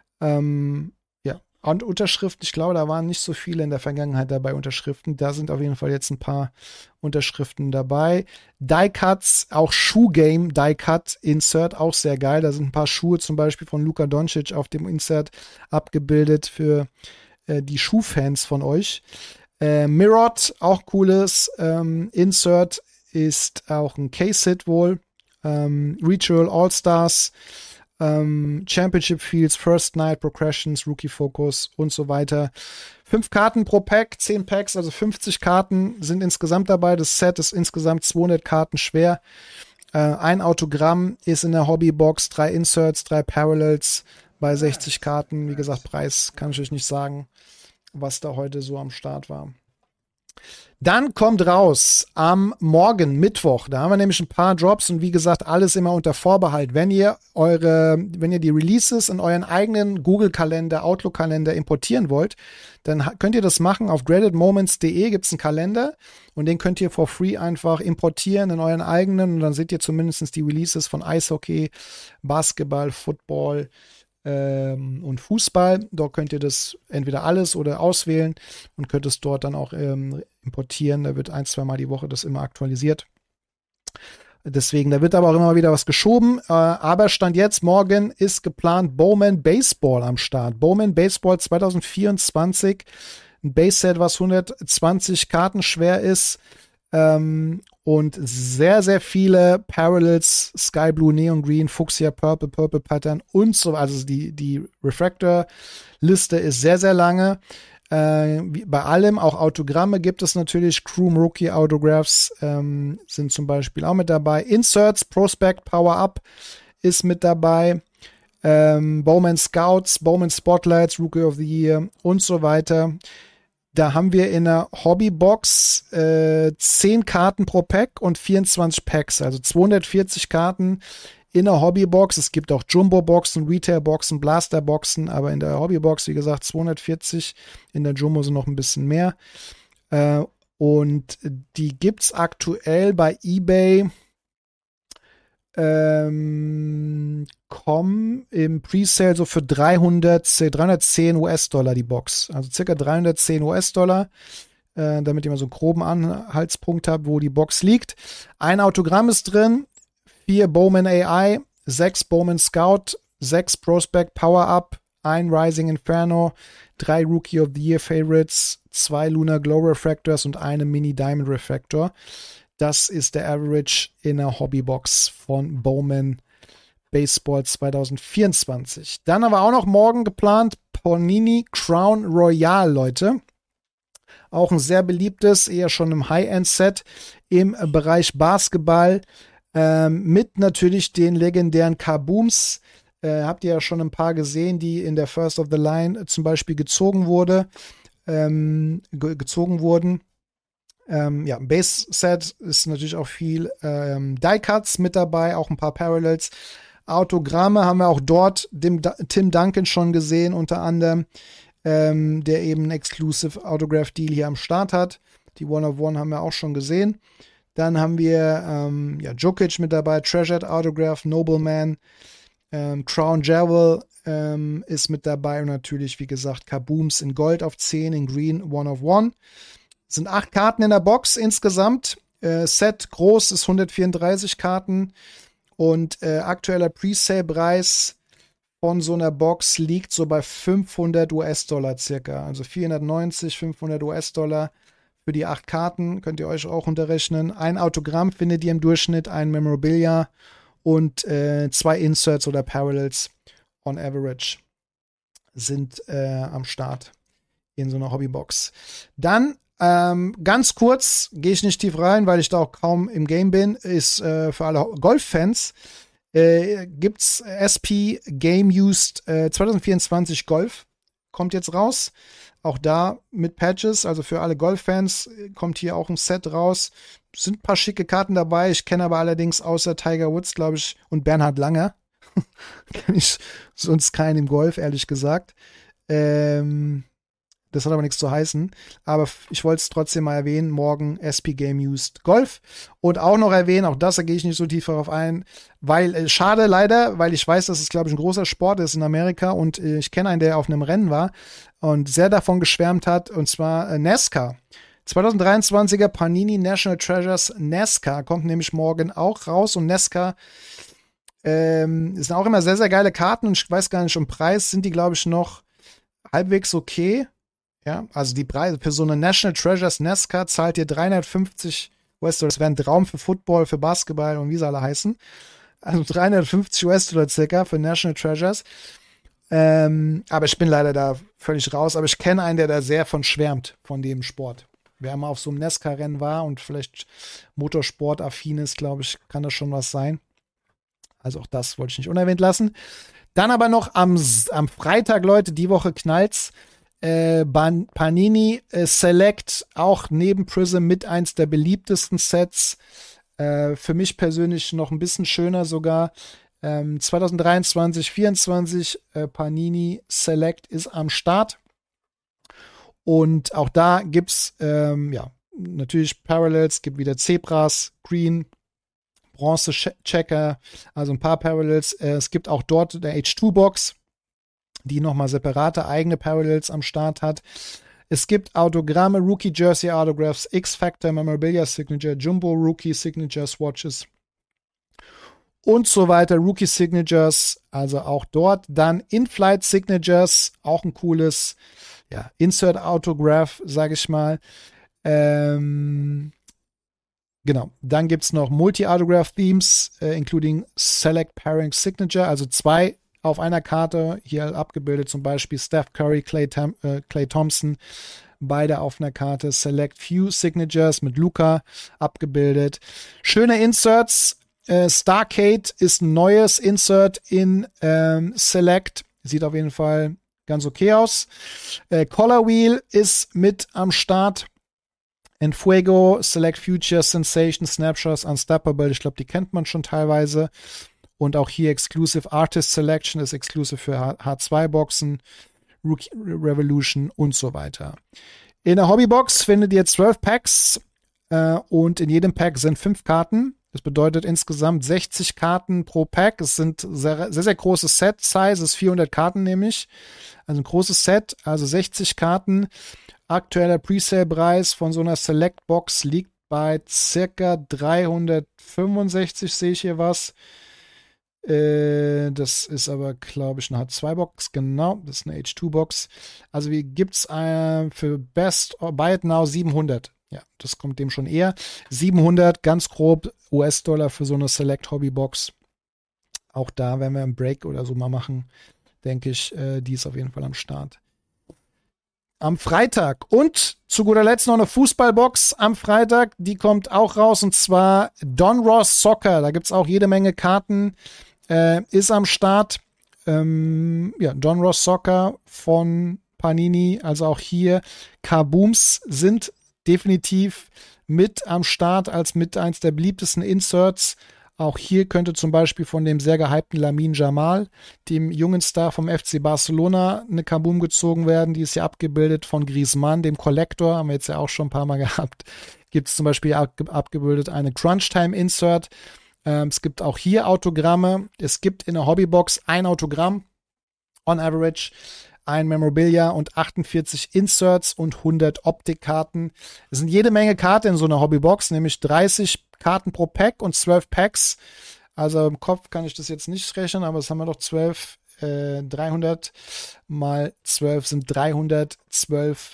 Ähm, ja, und Unterschriften, ich glaube, da waren nicht so viele in der Vergangenheit dabei, Unterschriften. Da sind auf jeden Fall jetzt ein paar Unterschriften dabei. Die-Cuts, auch Shoe-Game, Die-Cut, Insert, auch sehr geil. Da sind ein paar Schuhe zum Beispiel von Luka Doncic auf dem Insert abgebildet für äh, die Schuhfans von euch. Äh, Mirrored, auch cooles ähm, Insert, ist auch ein Case-Hit wohl. Ähm, Ritual All-Stars, ähm, Championship Fields, First Night, Progressions, Rookie Focus und so weiter. Fünf Karten pro Pack, zehn Packs, also fünfzig Karten sind insgesamt dabei. Das Set ist insgesamt zweihundert Karten schwer. Äh, ein Autogramm ist in der Hobbybox, drei Inserts, drei Parallels bei sechzig Karten. Wie gesagt, Preis kann ich euch nicht sagen, was da heute so am Start war. Dann kommt raus am Morgen, Mittwoch, da haben wir nämlich ein paar Drops und wie gesagt, alles immer unter Vorbehalt. Wenn ihr eure, wenn ihr die Releases in euren eigenen Google-Kalender, Outlook-Kalender importieren wollt, dann könnt ihr das machen. Auf graded moments punkt de gibt es einen Kalender und den könnt ihr for free einfach importieren in euren eigenen und dann seht ihr zumindest die Releases von Eishockey, Basketball, Football, und Fußball. Dort könnt ihr das entweder alles oder auswählen und könnt es dort dann auch ähm, importieren. Da wird ein, zwei Mal die Woche das immer aktualisiert. Deswegen, da wird aber auch immer mal wieder was geschoben. Äh, aber Stand jetzt, morgen ist geplant Bowman Baseball am Start. Bowman Baseball zwanzig vierundzwanzig. Ein Base-Set, was hundertzwanzig Karten schwer ist. Ähm, und sehr, sehr viele Parallels, Sky Blue, Neon Green, Fuchsia, Purple, Purple Pattern und so. Also die, die Refractor-Liste ist sehr, sehr lange. Äh, wie bei allem, auch Autogramme gibt es natürlich. Crew Rookie Autographs ähm, sind zum Beispiel auch mit dabei. Inserts, Prospect, Power Up ist mit dabei. Ähm, Bowman Scouts, Bowman Spotlights, Rookie of the Year und so weiter. Da haben wir in der Hobbybox äh, zehn Karten pro Pack und vierundzwanzig Packs, also zweihundertvierzig Karten in der Hobbybox. Es gibt auch Jumbo-Boxen, Retail-Boxen, Blaster-Boxen, aber in der Hobbybox, wie gesagt, zweihundertvierzig. In der Jumbo sind noch ein bisschen mehr. Äh, und die gibt es aktuell bei eBay Ähm, kommen im Presale so für dreihundert, dreihundertzehn US-Dollar die Box. Also circa dreihundertzehn US-Dollar, äh, damit ihr mal so einen groben Anhaltspunkt habt, wo die Box liegt. Ein Autogramm ist drin, vier Bowman A I, sechs Bowman Scout, sechs Prospect Power-Up, ein Rising Inferno, drei Rookie of the Year Favorites, zwei Lunar Glow Refractors und eine Mini Diamond Refractor. Das ist der Average in der Hobbybox von Bowman Baseball zwanzig vierundzwanzig. Dann aber auch noch morgen geplant Panini Crown Royale, Leute. Auch ein sehr beliebtes, eher schon im High-End-Set im Bereich Basketball. Ähm, mit natürlich den legendären Kabooms. Äh, habt ihr ja schon ein paar gesehen, die in der First of the Line zum Beispiel gezogen wurde, ähm, ge- gezogen wurden. Ähm, ja, im Base-Set ist natürlich auch viel ähm, Die-Cuts mit dabei, auch ein paar Parallels. Autogramme haben wir auch dort dem da- Tim Duncan schon gesehen, unter anderem, ähm, der eben einen Exclusive Autograph Deal hier am Start hat. Die One of One haben wir auch schon gesehen. Dann haben wir ähm, ja, Jokic mit dabei, Treasured Autograph, Nobleman, ähm, Crown Jewel ähm, ist mit dabei und natürlich, wie gesagt, Kabooms in Gold auf zehn, in Green One of One. Es sind acht Karten in der Box insgesamt. Äh, Set groß ist hundertvierunddreißig Karten. Und äh, aktueller Presale-Preis von so einer Box liegt so bei fünfhundert US-Dollar circa. Also vierhundertneunzig, fünfhundert US-Dollar für die acht Karten. Könnt ihr euch auch unterrechnen. Ein Autogramm findet ihr im Durchschnitt, ein Memorabilia und äh, zwei Inserts oder Parallels on average sind äh, am Start in so einer Hobbybox. Dann Ähm, ganz kurz, gehe ich nicht tief rein, weil ich da auch kaum im Game bin, ist äh, für alle Golf-Fans, äh, gibt's S P Game Used äh, zwanzig vierundzwanzig Golf, kommt jetzt raus. Auch da mit Patches, also für alle Golf-Fans kommt hier auch ein Set raus. Sind ein paar schicke Karten dabei, ich kenne aber allerdings außer Tiger Woods, glaube ich, und Bernhard Langer, kenne ich sonst keinen im Golf, ehrlich gesagt. Ähm, Das hat aber nichts zu heißen. Aber ich wollte es trotzdem mal erwähnen. Morgen S P Game Used Golf. Und auch noch erwähnen, auch das, da gehe ich nicht so tief darauf ein, weil, äh, schade leider, weil ich weiß, dass es, glaube ich, ein großer Sport ist in Amerika und äh, ich kenne einen, der auf einem Rennen war und sehr davon geschwärmt hat, und zwar äh, NASCAR. zwanzig dreiundzwanziger Panini National Treasures NASCAR kommt nämlich morgen auch raus und NASCAR ähm, sind auch immer sehr, sehr geile Karten und ich weiß gar nicht, um Preis sind die, glaube ich, noch halbwegs okay. Ja, also die Preise für so eine National Treasures NASCAR zahlt ihr dreihundertfünfzig US-Dollar. Das wäre ein Traum für Football, für Basketball und wie sie alle heißen. Also dreihundertfünfzig US-Dollar circa für National Treasures. Ähm, aber ich bin leider da völlig raus. Aber ich kenne einen, der da sehr von schwärmt, von dem Sport. Wer mal auf so einem NASCAR-Rennen war und vielleicht Motorsport-affin ist, glaube ich, kann das schon was sein. Also auch das wollte ich nicht unerwähnt lassen. Dann aber noch am, am Freitag, Leute, die Woche knallt's. Äh, Panini äh, Select, auch neben Prism mit eins der beliebtesten Sets. Äh, für mich persönlich noch ein bisschen schöner sogar. Ähm, zwanzig dreiundzwanzig, vierundzwanzig äh, Panini Select ist am Start. Und auch da gibt's ähm, ja natürlich Parallels, gibt wieder Zebras, Green, Bronze Checker, also ein paar Parallels. Äh, es gibt auch dort eine H zwei Box, die nochmal separate eigene Parallels am Start hat. Es gibt Autogramme, Rookie Jersey Autographs, X-Factor, Memorabilia Signature, Jumbo Rookie Signature Swatches und so weiter. Rookie Signatures, also auch dort. Dann In-Flight Signatures, auch ein cooles ja, Insert Autograph, sage ich mal. Ähm, genau. Dann gibt es noch Multi-Autograph Themes, äh, including Select Pairing Signature, also zwei auf einer Karte, hier abgebildet zum Beispiel Steph Curry, Klay, Tam, äh, Klay Thompson, beide auf einer Karte. Select Few Signatures mit Luka abgebildet. Schöne Inserts. Äh, Starcade ist ein neues Insert in ähm, Select. Sieht auf jeden Fall ganz okay aus. Äh, Color Wheel ist mit am Start. En Fuego, Select Future, Sensation, Snapshots, Unstoppable. Ich glaube, die kennt man schon teilweise. Und auch hier Exclusive Artist Selection ist exclusive für H zwei Boxen, Rookie Revolution und so weiter. In der Hobbybox findet ihr zwölf Packs äh, und in jedem Pack sind fünf Karten. Das bedeutet insgesamt sechzig Karten pro Pack. Es sind sehr, sehr, sehr großes Set. Size ist vierhundert Karten nämlich. Also ein großes Set, also sechzig Karten. Aktueller Presale-Preis von so einer Select-Box liegt bei circa dreihundertfünfundsechzig, sehe ich hier was. Äh, das ist aber, glaube ich, eine H zwei Box. Genau, das ist eine H zwei Box. Also wie gibt es äh, für Best Buy It Now siebenhundert? Ja, das kommt dem schon eher. siebenhundert, ganz grob U S-Dollar für so eine Select Hobby Box. Auch da werden wir einen Break oder so mal machen, denke ich. Äh, die ist auf jeden Fall am Start. Am Freitag. Und zu guter Letzt noch eine Fußballbox am Freitag. Die kommt auch raus, und zwar Don Ross Soccer. Da gibt es auch jede Menge Karten. Äh, ist am Start. Ähm, ja, Don Ross Soccer von Panini. Also auch hier Kabooms sind definitiv mit am Start als mit eins der beliebtesten Inserts. Auch hier könnte zum Beispiel von dem sehr gehypten Lamine Jamal, dem jungen Star vom F C Barcelona, eine Kaboom gezogen werden. Die ist ja abgebildet von Griezmann, dem Collector, haben wir jetzt ja auch schon ein paar Mal gehabt. Gibt es zum Beispiel ab, abgebildet eine Crunch-Time-Insert. Ähm, es gibt auch hier Autogramme. Es gibt in der Hobbybox ein Autogramm, on average, ein Memorabilia und achtundvierzig Inserts und hundert Optikkarten. Es sind jede Menge Karten in so einer Hobbybox, nämlich dreißig Karten pro Pack und zwölf Packs. Also im Kopf kann ich das jetzt nicht rechnen, aber es haben wir doch zwölf, äh, dreihundert mal zwölf sind dreihundertzwölf,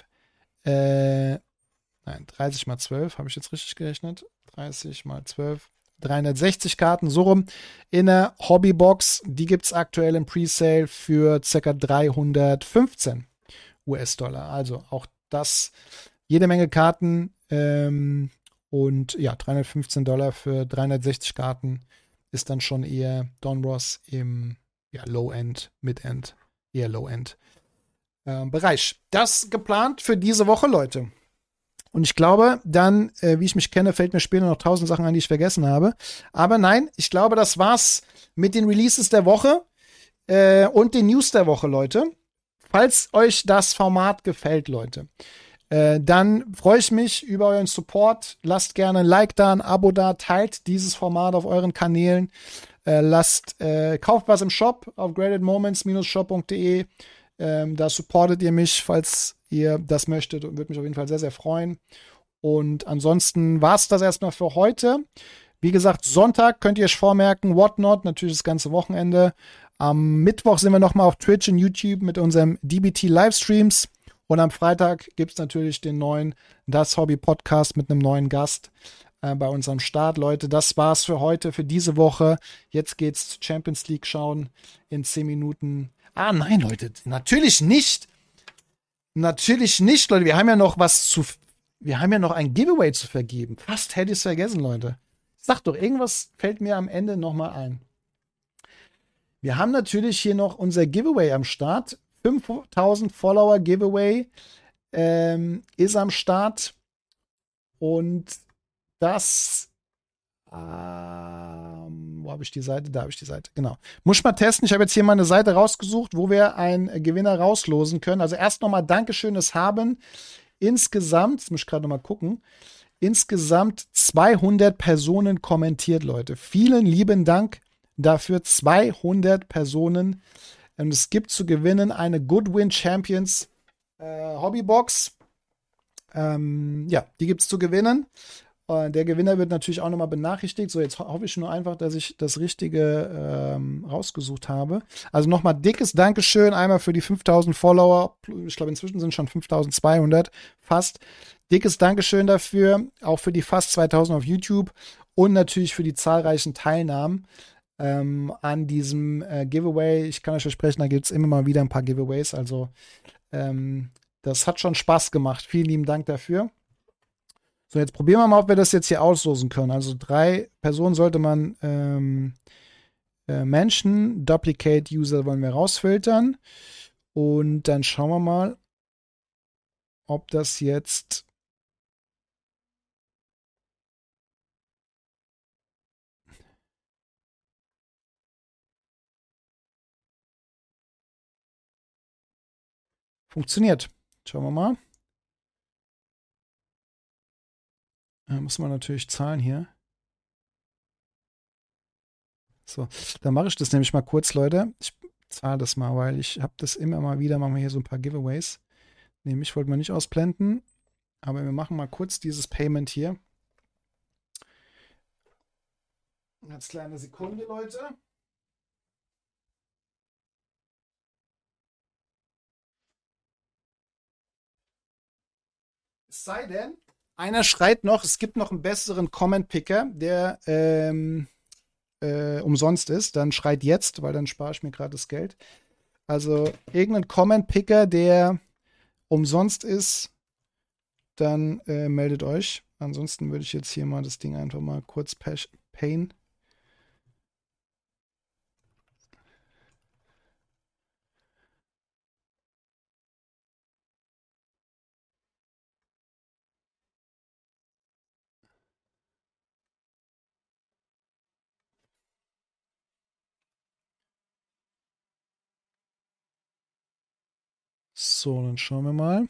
äh, nein, dreißig mal zwölf, habe ich jetzt richtig gerechnet? dreißig mal zwölf, dreihundertsechzig Karten, so rum, in der Hobbybox. Die gibt es aktuell im Presale für ca. dreihundertfünfzehn U S-Dollar. Also auch das, jede Menge Karten, ähm, und ja, dreihundertfünfzehn Dollar für dreihundertsechzig Karten ist dann schon eher Don Ross im ja, Low-End, Mid-End, eher Low-End äh, Bereich. Das geplant für diese Woche, Leute. Und ich glaube, dann, äh, wie ich mich kenne, fällt mir später noch tausend Sachen ein, die ich vergessen habe. Aber nein, ich glaube, das war's mit den Releases der Woche äh, und den News der Woche, Leute. Falls euch das Format gefällt, Leute, äh, dann freue ich mich über euren Support. Lasst gerne ein Like da, ein Abo da, teilt dieses Format auf euren Kanälen. Äh, lasst, äh, kauft was im Shop auf graded moments Bindestrich shop punkt de. Ähm, da supportet ihr mich, falls ihr das möchtet, und würde mich auf jeden Fall sehr, sehr freuen. Und ansonsten war es das erstmal für heute. Wie gesagt, Sonntag könnt ihr euch vormerken, Whatnot, natürlich das ganze Wochenende. Am Mittwoch sind wir nochmal auf Twitch und YouTube mit unserem D B T-Livestreams. Und am Freitag gibt es natürlich den neuen Das Hobby Podcast mit einem neuen Gast äh, bei uns am Start. Leute, das war's für heute, für diese Woche. Jetzt geht's Champions League schauen in zehn Minuten. Ah, nein, Leute, natürlich nicht. Natürlich nicht, Leute. Wir haben ja noch was zu. Wir haben ja noch ein Giveaway zu vergeben. Fast hätte ich es vergessen, Leute. Sag doch, irgendwas fällt mir am Ende nochmal ein. Wir haben natürlich hier noch unser Giveaway am Start. fünftausend Follower Giveaway ähm, ist am Start. Und das. Ähm, wo habe ich die Seite? Da habe ich die Seite. Genau. Muss ich mal testen. Ich habe jetzt hier mal eine Seite rausgesucht, wo wir einen Gewinner rauslosen können. Also erst nochmal Dankeschön. Es haben insgesamt, jetzt muss ich gerade nochmal gucken, insgesamt zweihundert Personen kommentiert, Leute. Vielen lieben Dank dafür. zweihundert Personen. Und es gibt zu gewinnen eine Goodwin Champions äh, Hobbybox. Ähm, ja, die gibt es zu gewinnen. Äh, der Gewinner wird natürlich auch nochmal benachrichtigt. So, jetzt ho- hoffe ich nur einfach, dass ich das Richtige ähm, rausgesucht habe. Also nochmal dickes Dankeschön. Einmal für die fünftausend Follower. Ich glaube, inzwischen sind schon fünftausendzweihundert fast. Dickes Dankeschön dafür. Auch für die fast zweitausend auf YouTube. Und natürlich für die zahlreichen Teilnahmen ähm, an diesem äh, Giveaway. Ich kann euch versprechen, da gibt es immer mal wieder ein paar Giveaways. Also ähm, das hat schon Spaß gemacht. Vielen lieben Dank dafür. So, jetzt probieren wir mal, ob wir das jetzt hier auslosen können. Also drei Personen sollte man ähm, äh, Menschen, Duplicate User wollen wir rausfiltern. Und dann schauen wir mal, ob das jetzt funktioniert. Schauen wir mal. Da muss man natürlich zahlen hier. So, dann mache ich das nämlich mal kurz, Leute. Ich zahle das mal, weil ich habe das immer mal wieder, machen wir hier so ein paar Giveaways. Nämlich wollte man nicht ausblenden, aber wir machen mal kurz dieses Payment hier. Ganz kleine Sekunde, Leute. Es sei denn, einer schreit noch, es gibt noch einen besseren Comment-Picker, der ähm, äh, umsonst ist. Dann schreit jetzt, weil dann spare ich mir gerade das Geld. Also irgendein Comment-Picker, der umsonst ist, dann äh, meldet euch. Ansonsten würde ich jetzt hier mal das Ding einfach mal kurz payen. So, dann schauen wir mal.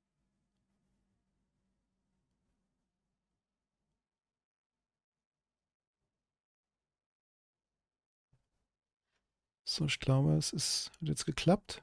So, ich glaube, es ist, hat jetzt geklappt.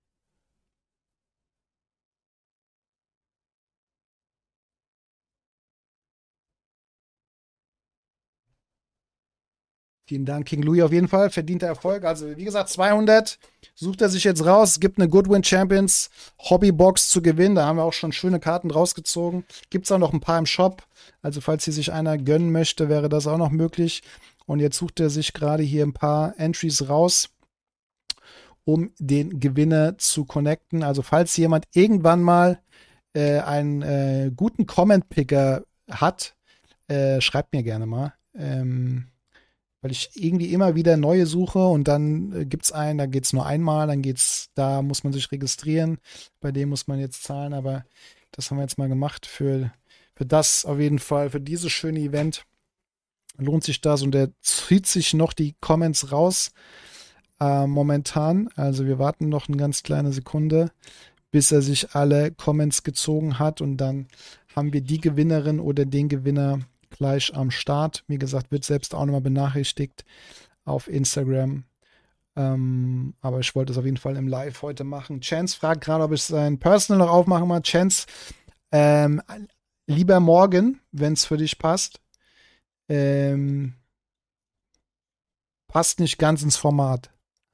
Vielen Dank, King Louis, auf jeden Fall. Verdienter Erfolg. Also, wie gesagt, zweihundert sucht er sich jetzt raus. Es gibt eine Goodwin Champions Hobbybox zu gewinnen. Da haben wir auch schon schöne Karten rausgezogen. Gibt es auch noch ein paar im Shop. Also, falls hier sich einer gönnen möchte, wäre das auch noch möglich. Und jetzt sucht er sich gerade hier ein paar Entries raus, um den Gewinner zu connecten. Also, falls jemand irgendwann mal äh, einen äh, guten Comment-Picker hat, äh, schreibt mir gerne mal. Ähm, weil ich irgendwie immer wieder neue suche und dann äh, gibt es einen, da geht es nur einmal, dann geht's, da muss man sich registrieren, bei dem muss man jetzt zahlen, aber das haben wir jetzt mal gemacht für, für das auf jeden Fall, für dieses schöne Event lohnt sich das und er zieht sich noch die Comments raus äh, momentan, also wir warten noch eine ganz kleine Sekunde, bis er sich alle Comments gezogen hat und dann haben wir die Gewinnerin oder den Gewinner gleich am Start. Wie gesagt, wird selbst auch nochmal benachrichtigt auf Instagram. Ähm, aber ich wollte es auf jeden Fall im Live heute machen. Chance fragt gerade, ob ich sein Personal noch aufmachen mal. Chance, ähm, lieber morgen, wenn es für dich passt. Ähm, passt nicht ganz ins Format.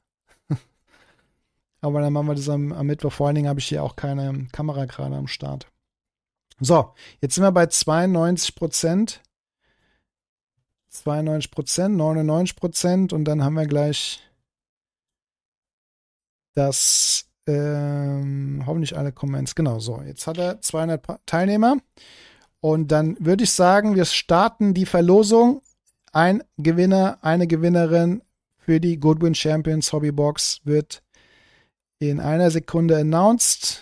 Aber dann machen wir das am, am Mittwoch. Vor allen Dingen habe ich hier auch keine Kamera gerade am Start. So, jetzt sind wir bei zweiundneunzig Prozent. zweiundneunzig Prozent, neunundneunzig Prozent und dann haben wir gleich das, ähm, hoffentlich alle Comments. Genau, so, jetzt hat er zweihundert Teilnehmer und dann würde ich sagen, wir starten die Verlosung. Ein Gewinner, eine Gewinnerin für die Goodwin Champions Hobbybox wird in einer Sekunde announced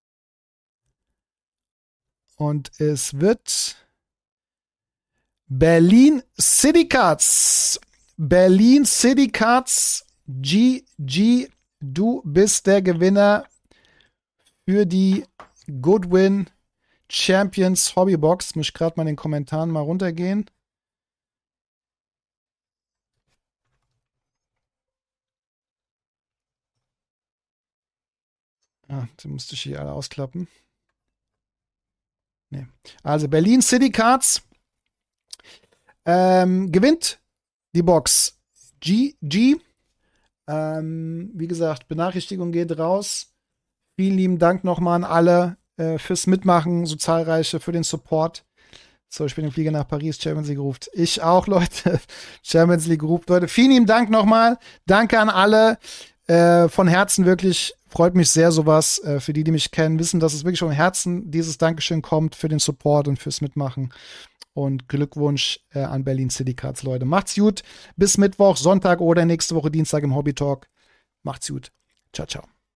und es wird Berlin City Cards. Berlin City Cards. G G. Du bist der Gewinner für die Goodwin Champions Hobbybox. Muss ich gerade mal in den Kommentaren mal runtergehen. Ah, die musste ich hier alle ausklappen. Nee. Also Berlin City Cards. Ähm, gewinnt die Box G G. Ähm, wie gesagt, Benachrichtigung geht raus. Vielen lieben Dank nochmal an alle äh, fürs Mitmachen, so zahlreiche, für den Support. So, ich bin im Flieger nach Paris, Champions League ruft. Ich auch, Leute. Champions League ruft, Leute. Vielen lieben Dank nochmal. Danke an alle. Äh, von Herzen wirklich. Freut mich sehr, sowas. Äh, für die, die mich kennen, wissen, dass es wirklich vom Herzen dieses Dankeschön kommt für den Support und fürs Mitmachen. Und Glückwunsch äh, an Berlin City Cards, Leute. Macht's gut. Bis Mittwoch, Sonntag oder nächste Woche Dienstag im Hobby Talk. Macht's gut. Ciao, ciao.